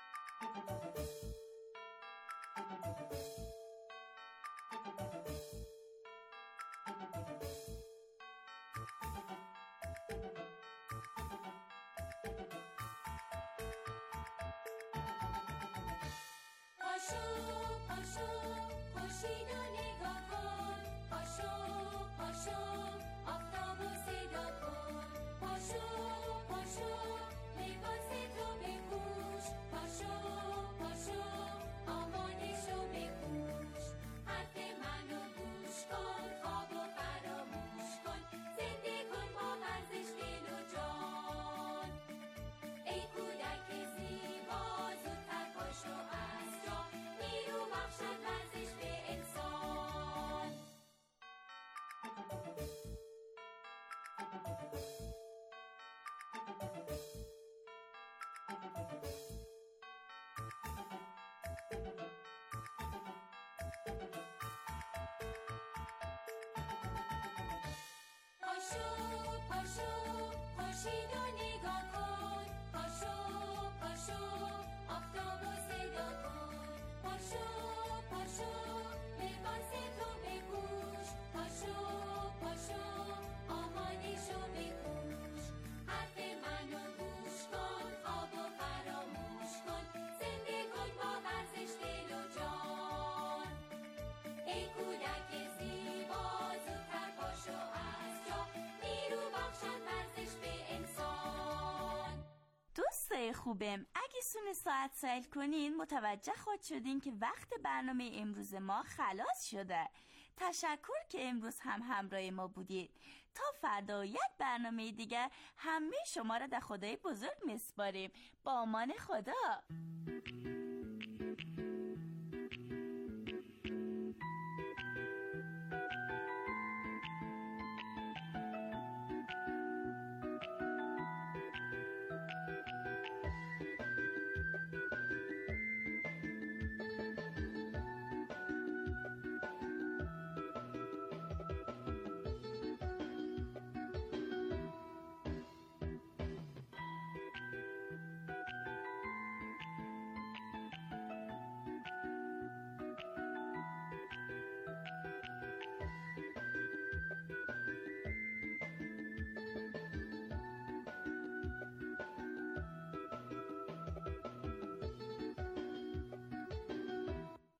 خوبم، اگه سون ساعت سیل کنین متوجه خود شدین که وقت برنامه امروز ما خلاص شده. تشکر که امروز هم همراه ما بودید. تا فردا یک برنامه دیگه همه شما را در خدای بزرگ میسپاریم. با امان خدا.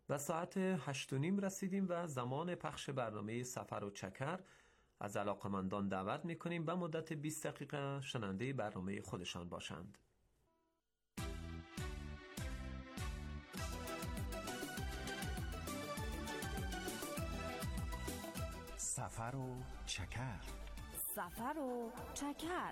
و ساعت هشت و نیم رسیدیم و زمان پخش برنامه سفر و چکر. از علاقمندان دعوت میکنیم به مدت بیست دقیقه شنونده برنامه خودشان باشند. سفر و چکر. سفر و چکر.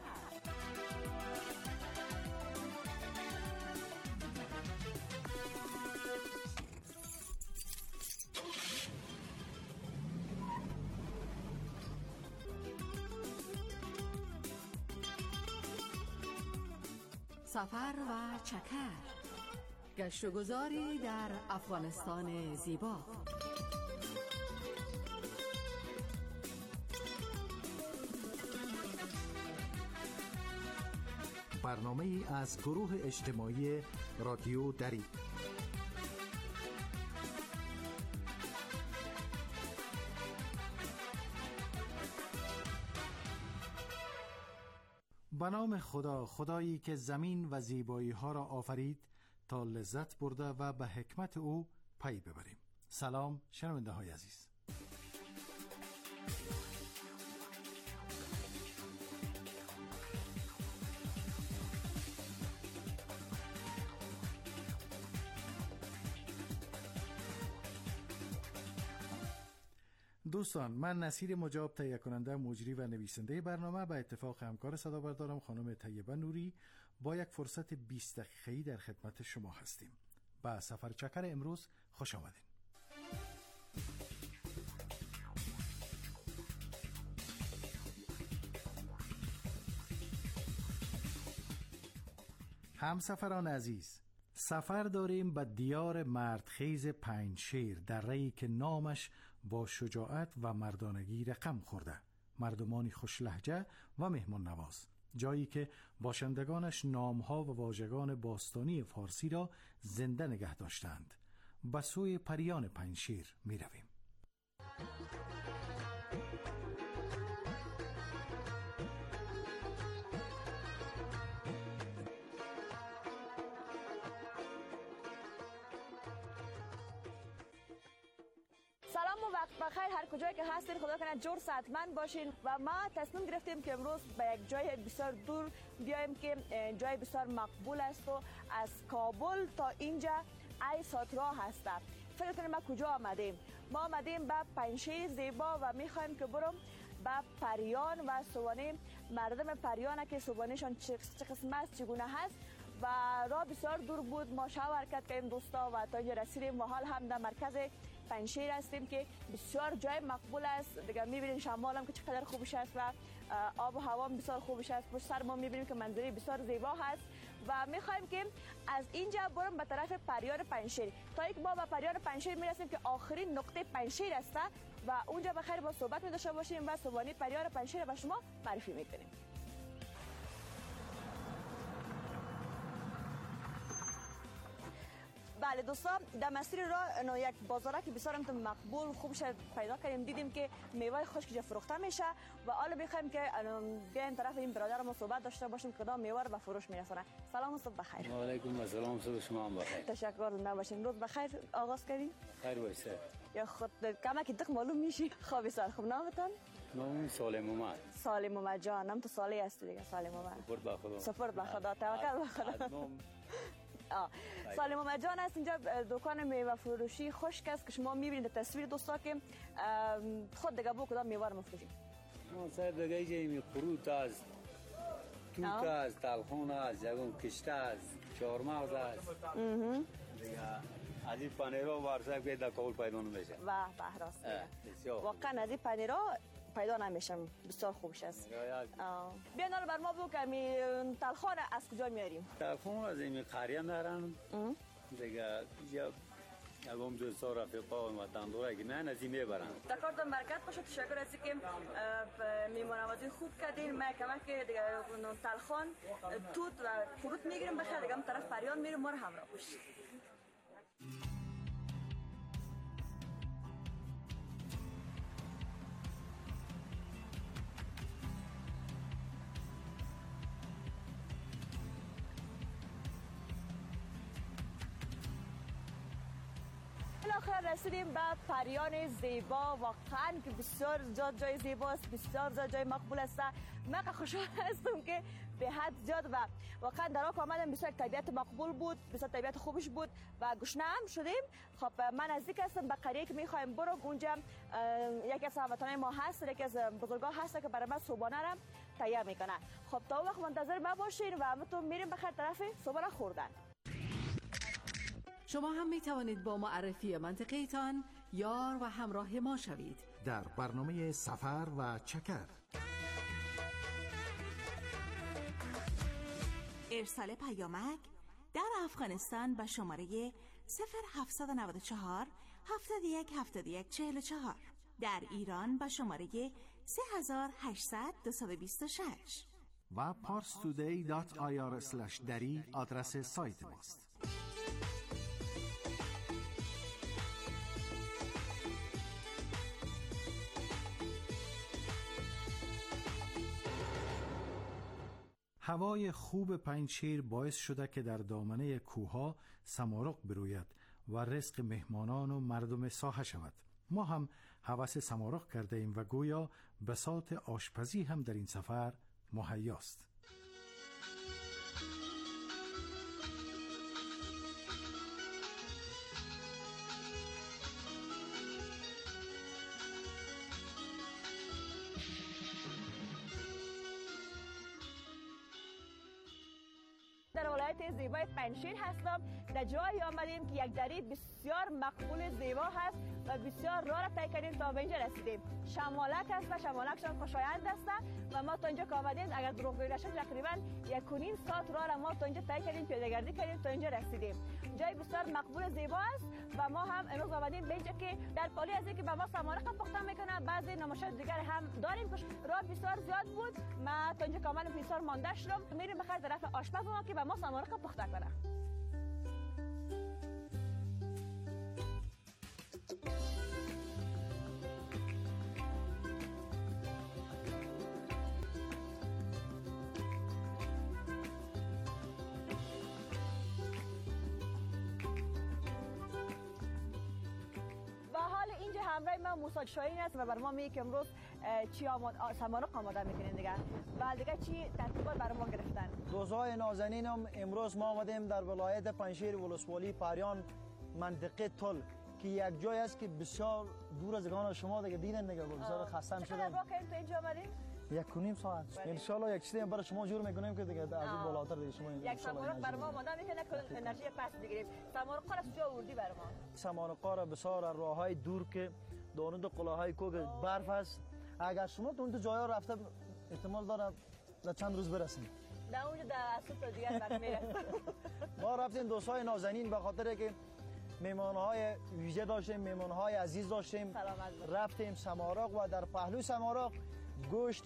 سفر و چکر، گشت و گذاری در افغانستان زیبا. برنامه ای از گروه اجتماعی رادیو دری. به نام خدا، خدایی که زمین و زیبایی ها را آفرید تا لذت برده و به حکمت او پی ببریم. سلام شنونده های عزیز. دوستان، من نصیر مجاب، تهیه کننده، مجری و نویسنده برنامه، به اتفاق همکار صدابردارم خانم طیبه نوری با یک فرصت بیست دقیقه‌ای در خدمت شما هستیم. به سفر چکر امروز خوش آمدین. همسفران عزیز، سفر داریم به دیار مردخیز پنجشیر، دره‌ای که نامش با شجاعت و مردانگی رقم خورده. مردمانی خوش لهجه و مهمان نواز، جایی که باشندگانش نامها و واژگان باستانی فارسی را زنده نگه داشتند. به سوی پریان پنجشیر می رویم. سلام و وقت بخیر هر کجایی که هستین، خدا کنه جور صحتمند باشین. و ما تصمیم گرفتیم که امروز به یک جای بسیار دور بیایم که جای بسیار مقبول است و از کابل تا اینجا ای سات راه هست. فکر کنیم ما کجا آمدیم؟ ما آمدیم به پنجشیر زیبا و میخوایم که برم به پریان و سوانه مردم پریان که سوانهشان چه قسم است، چگونه هست. و راه بسیار دور بود، ما شاور کرد که این دوستا و تا اینجا رسیدیم و حال هم در مرکز پنجشیر هستیم که بسیار جای مقبول است. دیگه میبینید شمال هم که چقدر خوبش است و آب و هوا بسیار خوبش است. پشت سر ما میبینیم که منظره بسیار زیبا هست و میخوایم که از اینجا بریم به طرف پریان پنجشیر تا اینکه ما به پریان پنجشیر میرسیم که آخرین نقطه پنجشیر است و اونجا بخیر با صحبت می‌داشته باشیم و سوانه پریان پنجشیر به شما معرفی میکنیم. بله دوستان، در مسیر راه یک بازاره که بسیار مقبول خوبش پیدا کردیم، دیدیم که میوه خشک فروخته میشه و حالا میخوایم که بیایم طرف این برادر ما صحبت داشته باشیم که کدام میوه رو به فروش میرسونه. سلام و صبح بخیر. و علیکم السلام، صبح شما هم بخیر. تشکر، زنده باشین. روز بخیر آغاز کردیم. خیر بایسته. یا خود کما که دق معلوم میشی. خوب بسیار خوب. نامتون؟ نام سالم اومد. سالم اومد جان، نام تو صالح است دیگه. سالم اومد. سپرد به خدا. سپرد به خدا. توکل به خدا. آه. سالم اومد جان است. اینجا دکان میوه فروشی خشک است که شما میبینید تصویر دوستا که خود دیگه بو کدام میوه رو میفروشید. ما سر دیگه اینجا خروت است، توت است، تلخون است، جگون کشته است، چهارمغز است. دیگه از این پنیرها ورزه که در کابل پیدا نمیشه. واه به راست. واقعا از این پنیرها پیدا نمیشم، بسیار خوبش است. بیان حالا بر ما بگو که می تلخان از کجا میاریم؟ تلخان از این قریه میارن دیگه. یا اگم دوستا رفیقا و وطندارا که میان از این میبرن. کارتون برکت باشه. تشکر از اینکه میمونوازی خوب کردین. ما کمک که دیگه تلخان توت و فروت میگیریم بخیر دیگه هم طرف پریان میریم، ما رو همراه باشید. بالاخره رسیدیم به پریان زیبا. واقعا که بسیار زیاد جای زیباست، بسیار زیاد جای مقبول است. من خوشحال هستم که به حد زیاد و واقعا در آنجا آمدم. بسیار طبیعت مقبول بود، بسیار طبیعت خوبش بود و گشنه هم شدیم. خب من نزدیک هستم به قریه که میخوایم برو. اونجا یکی از هموطنان ما هست، یکی از بزرگان هست که برای من صبحانه را تهیه میکنه. خب تا وقت منتظر ما باشین و همتون میریم بخیر طرف صبحانه خوردن. شما هم می توانید با معرفی منطقه‌تان یار و همراه ما شوید در برنامه سفر و چکر. ارسال پیامک در افغانستان به شماره صفر هفتصد و نود و چهار هفتاد و یک هفتاد و یک چهل و چهار، در ایران به شماره سه هزار و هشتصد دویست و بیست و شش و parstoday دات آی آر اسلش دری آدرس سایت ماست. هوای خوب پنجشیر باعث شده که در دامنه کوها سمارق بروید و رزق مهمانان و مردم ساحه شود. ما هم هوس سمارق کرده ایم و گویا بساط آشپزی هم در این سفر مهیاست. در ولایت زیبای پنجشیر هستم. در جایی آمدیم که یک دری بسیار مقبول زیبا هست و بسیار راه را طی کردیم تا به اینجا رسیدیم. شمالک است و شمالکشان خوشایند است و ما تا اینجا که آمدیم اگر دروغ گویی نشد تقریبا یک و نیم ساعت راه را ما تا اینجا طی کردیم، پیاده‌گردی کردیم تا اینجا رسیدیم. جای بسیار مقبول زیبا است و ما هم امروز آمدیم به اینجا که در پالی از اینکه به ما سمارق پخته میکنه، بعضی نمایشات دیگر هم داریم که راه بسیار زیاد بود. ما تا اینجا که آمدیم بسیار مانده شدم. میریم بخیر طرف آشپز ما که به ما سمارق پخته کنه. همراه ما موسی شاهین است و بر ما میگه که امروز چی آماد سمارق آماده میکنین دیگه و دیگه چی ترتیبات برای ما گرفتن. دوستای نازنینم، امروز ما آمدیم در ولایت پنجشیر ولسوالی پریان منطقه تل که یک جای است که بسیار دور از گان شما دیگه دیدن دیگه بسیار خستم شدم. چقدر راه کردین تا اینجا آمدین؟ یک و نیم ساعت. ان شاء الله یک چیزی برای شما جور میکنیم که دیگه از این بالاتر دیگه شما یک سمارق برای ما آماده میکنه که انرژی پس بگیریم. سمارق را از کجا آوردی برای ما؟ سمارق را بسیار راههای دور که دانود قلاهای کوه برف است. اگر شما تو اون جاها رفته احتمال داره در چند روز برسیم. در اونجا در اصل تا دیگر وقت میرسیم. ما رفتیم دوستای نازنین به خاطر که میمانهای ویژه داشتیم، میمانهای عزیز داشتیم. رفتیم سمارق و در پهلوی سمارق گوشت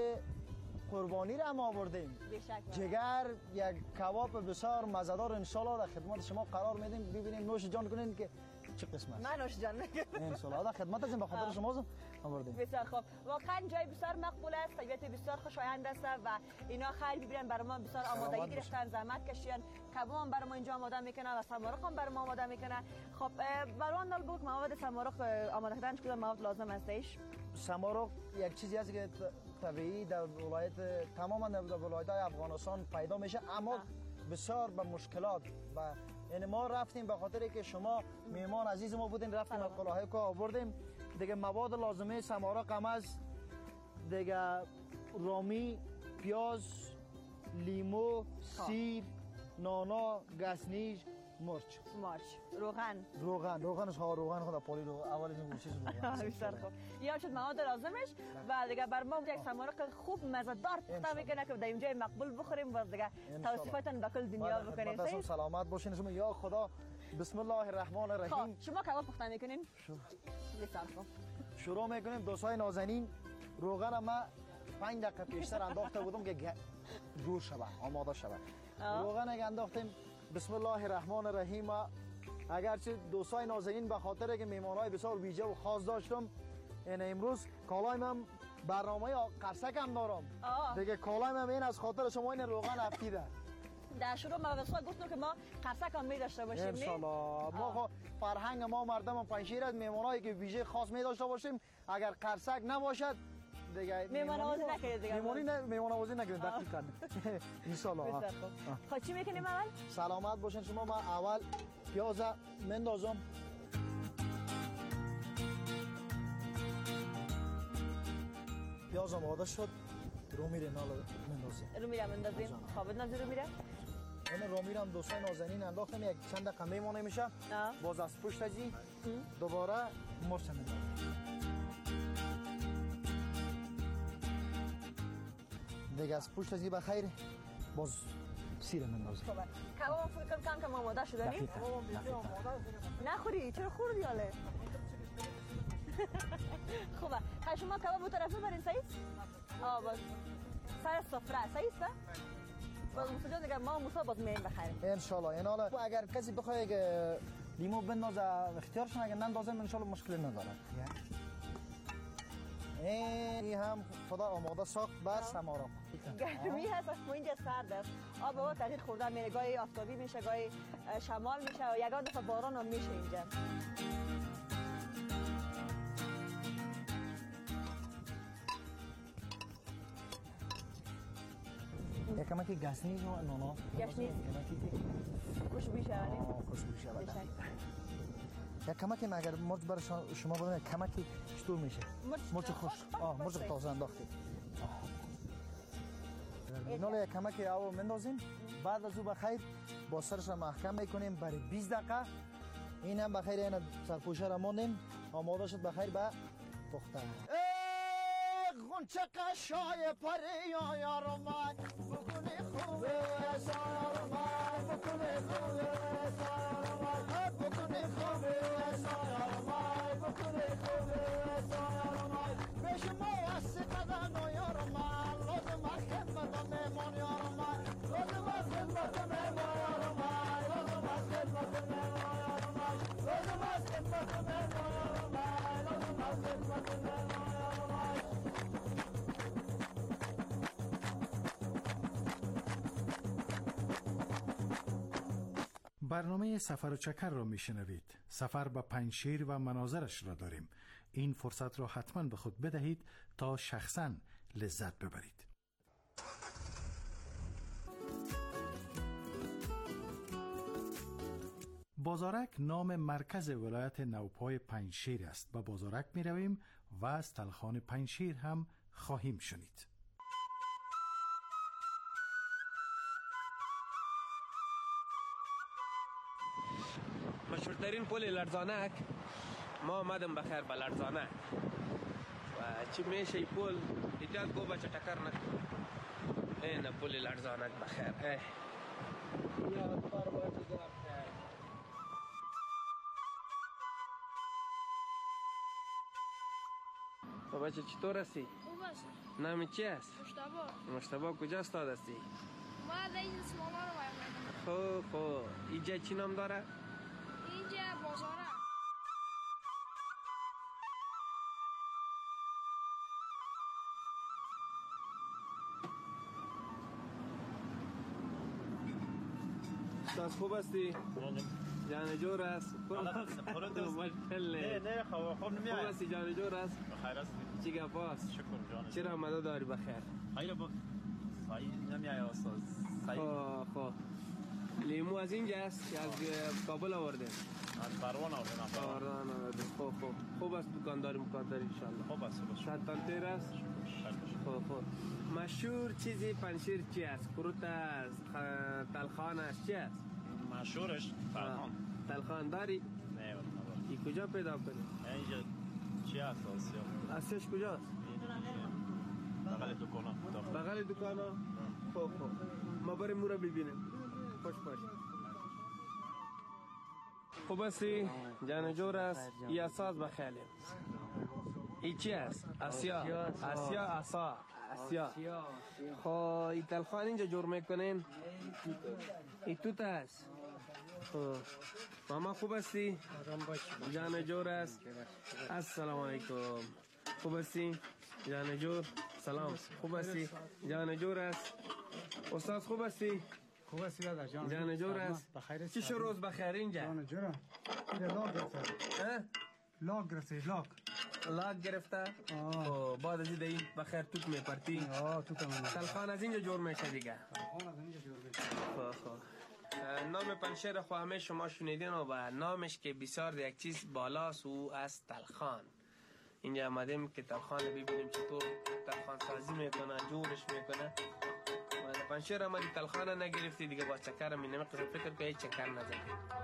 قربانی را هم آوردیم. جگر یک کباب بسیار مزه‌دار ان شاء الله در خدمت شما قرار میدیم. ببینیم نوش جان کنین که چه قسمت. من نوش جان میکنم. ان شاء الله در خدمت هستیم، به خاطر شما آوردیم. بسیار خوب. واقعا جای بسیار مقبول است، طبیعت بسیار خوشایند است و اینا خیلی ببینن برای ما بسیار آمادگی گرفتن، زحمت کشیدن. کباب هم برای ما اینجا آماده میکنن و سمارق هم برای ما آماده میکنن. خب برای نال بگو مواد سمارق آماده کردن کدام مواد لازم هستش؟ سمارق یک چیزی است که طبیعی در ولایت تماما در ولایت‌های افغانستان پیدا میشه، اما بسیار به مشکلات و یعنی ما رفتیم به خاطر که شما میهمان عزیز ما بودین، رفتیم از قلاهای کو آوردیم دیگه مواد لازمه سمارق هم از دیگه رامی، پیاز، لیمو، سیر، نانا، گسنیج، مرچ. مرچ، روغن. روغن، روغنش ها روغن خدا پالی رو اول این چیز روغن. بسیار خوب. یا شد مواد لازمش و دیگه بر ما یک سمارق خوب مزه‌دار پخته میکنه که در اینجا مقبول بخوریم و دیگه توصیفاتون به کل دنیا بکنیم. خدمتتون سلامت باشین شما. یا خدا بسم الله الرحمن الرحیم. شما کباب پخته میکنین؟ بسیار خوب. شروع میکنیم دوستای نازنین. روغن ما پنج دقیقه پیشتر انداخته بودم که جور شود، آماده شود. روغن اگه انداختیم بسم الله الرحمن الرحیم. اگرچه دوستای نازنین به خاطر که میهمانای بسیار ویژه و خاص داشتم، این امروز کالای من برنامه قرصک هم دارم دیگه. کالای من این از خاطر شما این روغن افتیده در شروع ما به گفتم که ما قرصک هم می داشته باشیم. ان شاء الله. ما خو فرهنگ ما مردم پنجشیر از میمونایی که ویژه خاص می داشته باشیم. اگر قرصک نباشد دیگه میمون نوازی نکنید دیگه. میمونی نه میمون نوازی نکنید دقیقاً. ان شاء الله. خب چی میکنیم اول؟ سلامت باشین شما. ما اول پیاز مندازم. پیاز آماده شد. رو میره نال مندازیم. رو میره مندازیم. خوابت نزدی رو میره؟ این رو میرم دوستان نازنین انداختم یک چند دقیقه میمونه میشه. باز از پشت ازی دوباره مرچ میندازم. دیگه از پشت ازی بخیر باز سیر میندازم. خب کباب فکر کنم کم آماده شده نی؟ نخوری چرا خوردی حاله؟ خوبه. خب شما کباب طرف ببرین صحیح؟ آه باز سر سفره صحیح است؟ باز موسی جان دیگه ما موسی باز میایم بخریم ان شاء الله. این حالا اگر کسی بخواد که لیمو بندازه اختیارشون، اگر نندازم ان شاء الله مشکلی نداره. این هم خدا آماده ساخت بس ما را. گرمی هست ما اینجا سرد است. آب هوا تغییر خورده میره، گاهی آفتابی میشه، گاهی شمال میشه و یگان دفعه باران هم میشه اینجا. یک کمکی گشنیز و نونا. گشنیز. خوشبوی شوانی. خوشبوی شوانی. یک کمکی اگر مرچ برای شما بدم کمکی چطور میشه؟ مرچ خوش. آه مرچ تازه انداختی. اینا یک کمکی آب میندازیم. بعد از او بخیر با سرش محکم میکنیم برای بیست دقیقه. این هم بخیر اینا سرپوشه را ماندیم. آماده شد بخیر به پختن. غنچه قشای پری یار من بکنی خوبه سایار من بکنی خوبه سایار من بکنی خوبه سایار من بکنی خوبه سایار من به شما از قدم یار من لازم از خدمت میمان یار من لازم از خدمت میمان یار من لازم از خدمت میمان یار من لازم از خدمت میمان یار من لازم از خدمت میمان یار من. برنامه سفر و چکر را میشنوید. سفر به پنجشیر و مناظرش را داریم. این فرصت را حتما به خود بدهید تا شخصاً لذت ببرید. بازارک نام مرکز ولایت نوپای پنجشیر است. به بازارک می رویم و از تلخان پنجشیر هم خواهیم شنید. مشهورترین پل لرزانک. ما آمدم بخیر به لرزانک و چی میشه ای پل ایجاد گو بچه تکر نکن. این پل لرزانک بخیر. ای یاد بار باید دارم. بچه چطور هستی؟ خوب هستم. نامی چی است؟ مشتبه. مشتبه کجا استاد هستی؟ ما از این اسماما رو باید. خب خب اینجا چی نام داره؟ اینجا بازاره. استاد خوب هستی؟ جان جور است. نه نه خوب خوب نمیاد. خوب هستی جان جور است. بخیر هستی؟ چی گپ است؟ شکر جان. چرا آمده داری بخیر؟ خیر با سعی نمیاد استاد. خب خب لیمو از اینجا است که از کابل آورده؟ از پروان آوردم. پروان آورده. خب خب خوب است دکانداری مکانداری ان شاء الله. خوب است. صد تیر است. خب خب مشهور چیزی پنجشیر چی است؟ فروت است، تلخان است، چی است؟ مشهورش تلخان. تلخان داری؟ نه ندارم. ای کجا پیدا کنی؟ اینجا چی است آسیا؟ آسیاش کجاست؟ بغل دکانا. بغل دکانا؟ خب خب ما بریم مو را ببینیم. خوش باش. خوب هستی؟ جان جور است؟ ای اساس بخیلی. ای چی است؟ آسیا. آسیا آسا. آسیا. خب ای تلخان اینجا جور میکنین؟ ای توت است. خب ماما خوب هستی؟ جان جور است؟ السلام علیکم. خوب هستی؟ جان جور؟ سلام. خوب هستی؟ جان جور است؟ استاد خوب هستی؟ خوب است برادر جان. جان جور است. بخیر. چی شو روز بخیر اینجا؟ جان جور. این لاک گرفته. ها؟ لاک گرفته لاک. لاک گرفته؟ آه. بعد از این بخیر توک میپرتی؟ آه توک من. تلخان از اینجا جور میشه دیگه. تلخان از اینجا جور میشه. خب خب. نام پنشیر خو همه شما شنیدین و با نامش که بسیار یک چیز بالاست او از تلخان. اینجا آمدیم که تلخان ببینیم چطور تلخان سازی میکنه، جورش میکنه. پنشیر آمدی تلخان نگرفتی دیگه با چکر می نمی قسم فکر که هیچ چکر نزدی.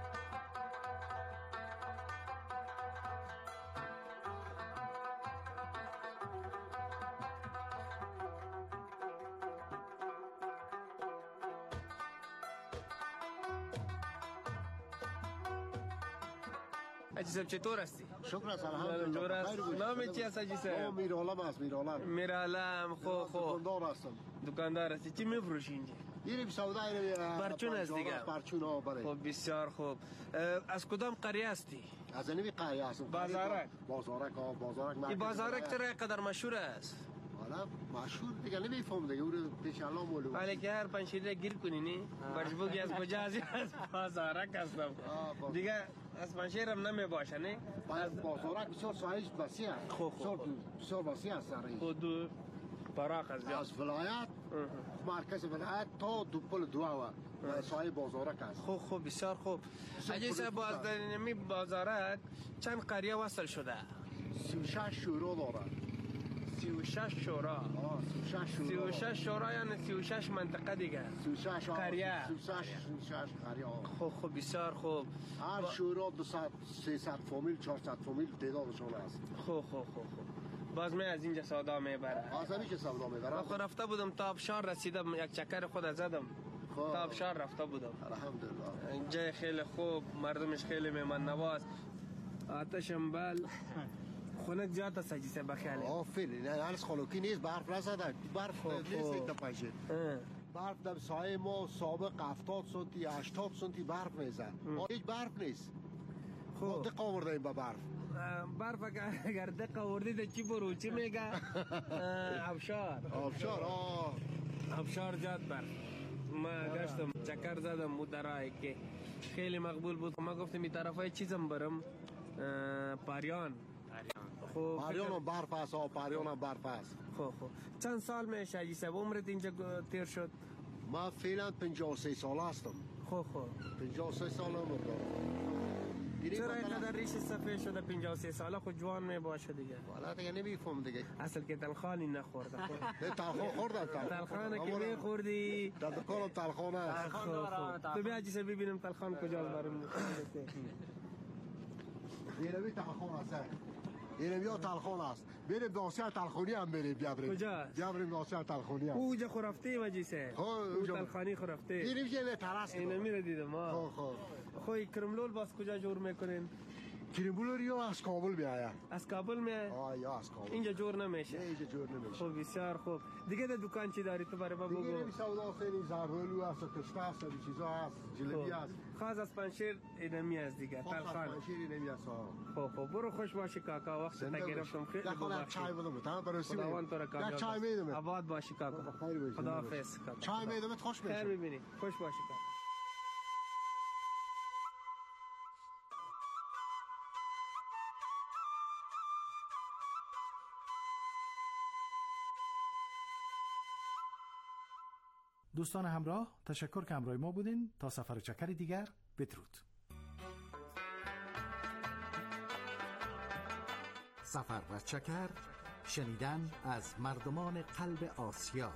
حاجی صاحب چطور هستی؟ شکر است الحمدلله. نام چی است حاجی صاحب؟ میرعالم است. میرعالم. میرعالم. خو خو دکاندار هستم. دکاندار هستی. چی میفروشی اینجا؟ این سودا این پرچون است دیگه. پرچون ها بله. خب بسیار خوب. از کدام قریه هستی؟ از اینمی قریه هستم. بازارک. بازارک ها بازارک. این بازارک چرا قدر مشهور است؟ حالا مشهور دیگه نمیفهم دیگه اون پیش الله معلومه. ولی که هر پنشیره گیر کنی نی؟ برش بگی از کجا از بازارک هستم. دیگه از پنشیرم نمی باشه نه؟ از بازارک بسیار سایش وسیع است. خوب خوب. بسیار وسیع است سرش. خود براق از از ولایت مرکز ولایت تا دوپل دوا و سایه بازارک است. خوب خوب بسیار خوب. اگه سه باز در نمی بازارک چند قریه وصل شده؟ سی و شش شورا داره. سی و شش شورا. آه سی و شش شورا. سی و شش شورا یعنی سی و شش منطقه دیگه. سی و شش قریه. سی و شش سی و شش قریه. خوب خوب بسیار خوب. هر شورا دویست سیصد فامیل چهارصد فامیل تعدادشون است. خوب خوب خوب خوب. باز من از اینجا سودا میبرم. از اینجا سودا میبرم. من خود رفته بودم تا آبشار رسیدم یک چکر خود زدم. تا آبشار رفته بودم. الحمدلله. جای خیلی خوب، مردمش خیلی مهمان نواز. آتش انبل خونت زیاد است حاجی بخیاله. آفرین. نه هنوز خنکی نیست، برف نزده. برف نیست تا پایشه. برف در سایه ما سابق هفتاد سانتی هشتاد سانتی برف میزد. هیچ برف نیست. خب دقیق آورده این با برف. برف اگر دقیق آوردی ده چی برو چی میگه؟ آبشار. آبشار آه. آبشار جاد برف. ما گشتم چکر زدم مدرای که خیلی مقبول بود. ما گفتم این طرفای چیزم برم پاریان. خب پاریان هم برف است. آه پاریان هم برف است. خب خب چند سال میشه حاجی صاحب عمرت اینجا تیر شد؟ ما فعلا پنجاه و سه سال هستم. خب خب پنجاه و سه سال عمر دارم. چرا اینقدر ریش سفید شده؟ پنجاه و سه ساله خود جوان می باشه دیگه. والا دیگه نمیفهم دیگه. اصل که تلخانی نخورده. نه تلخان خوردم. تلخانه که میخوردی در دکانم تلخان است. تو بیا حاجی صاحب ببینم تلخان کجاست برام. اینمی تلخان است. اینمی ها تلخان است. بریم داسته تلخانی هم بریم بیابریم. کجا؟ بیابریم داسته تلخانی هم. اوجا خورفته حاجی صاحب. او تلخانی خورفته. اینمی که تراس. اینمی رو دیدم ما. خو خو. خو کرملول باز کجا جور میکنین؟ کرملول یا از کابل میآید. از کابل میآید؟ آه یا از کابل. اینجا جور نمیشه. نه اینجا جور نمیشه. خب بسیار خوب. دیگه در دکان چی داری تو برای ما بگو؟ دیگه سودا خیلی زردالو است، کشته است، چیزا است، جلبی است. خاص از پنشیر اینمی است دیگه. تلخان. پنشیر اینمی است. خب خب برو خوش باشی کاکا. وقت تا گرفتم خیلی ببخشید. چای بدم تا برسی. خداوند تو را کامیاب. یک چای میدم. آباد باشی کاکا. خداحافظ کاکا. چای میدم خوش باشی. خیر ببینی. خوش باشی کاکا. دوستان همراه، تشکر که همراه ما بودین. تا سفر چکر دیگر، بدرود. سفر و چکر، شنیدن از مردمان قلب آسیا.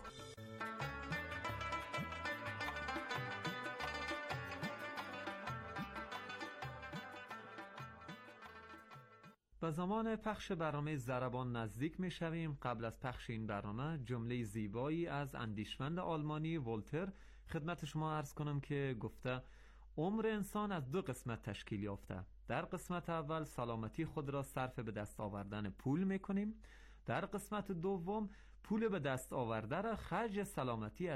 به زمان پخش برنامه ضربان نزدیک می شویم. قبل از پخش این برنامه جمله زیبایی از اندیشمند آلمانی ولتر خدمت شما عرض کنم که گفته عمر انسان از دو قسمت تشکیل یافته. در قسمت اول سلامتی خود را صرف به دست آوردن پول می کنیم. در قسمت دوم پول به دست آورده را خرج سلامتی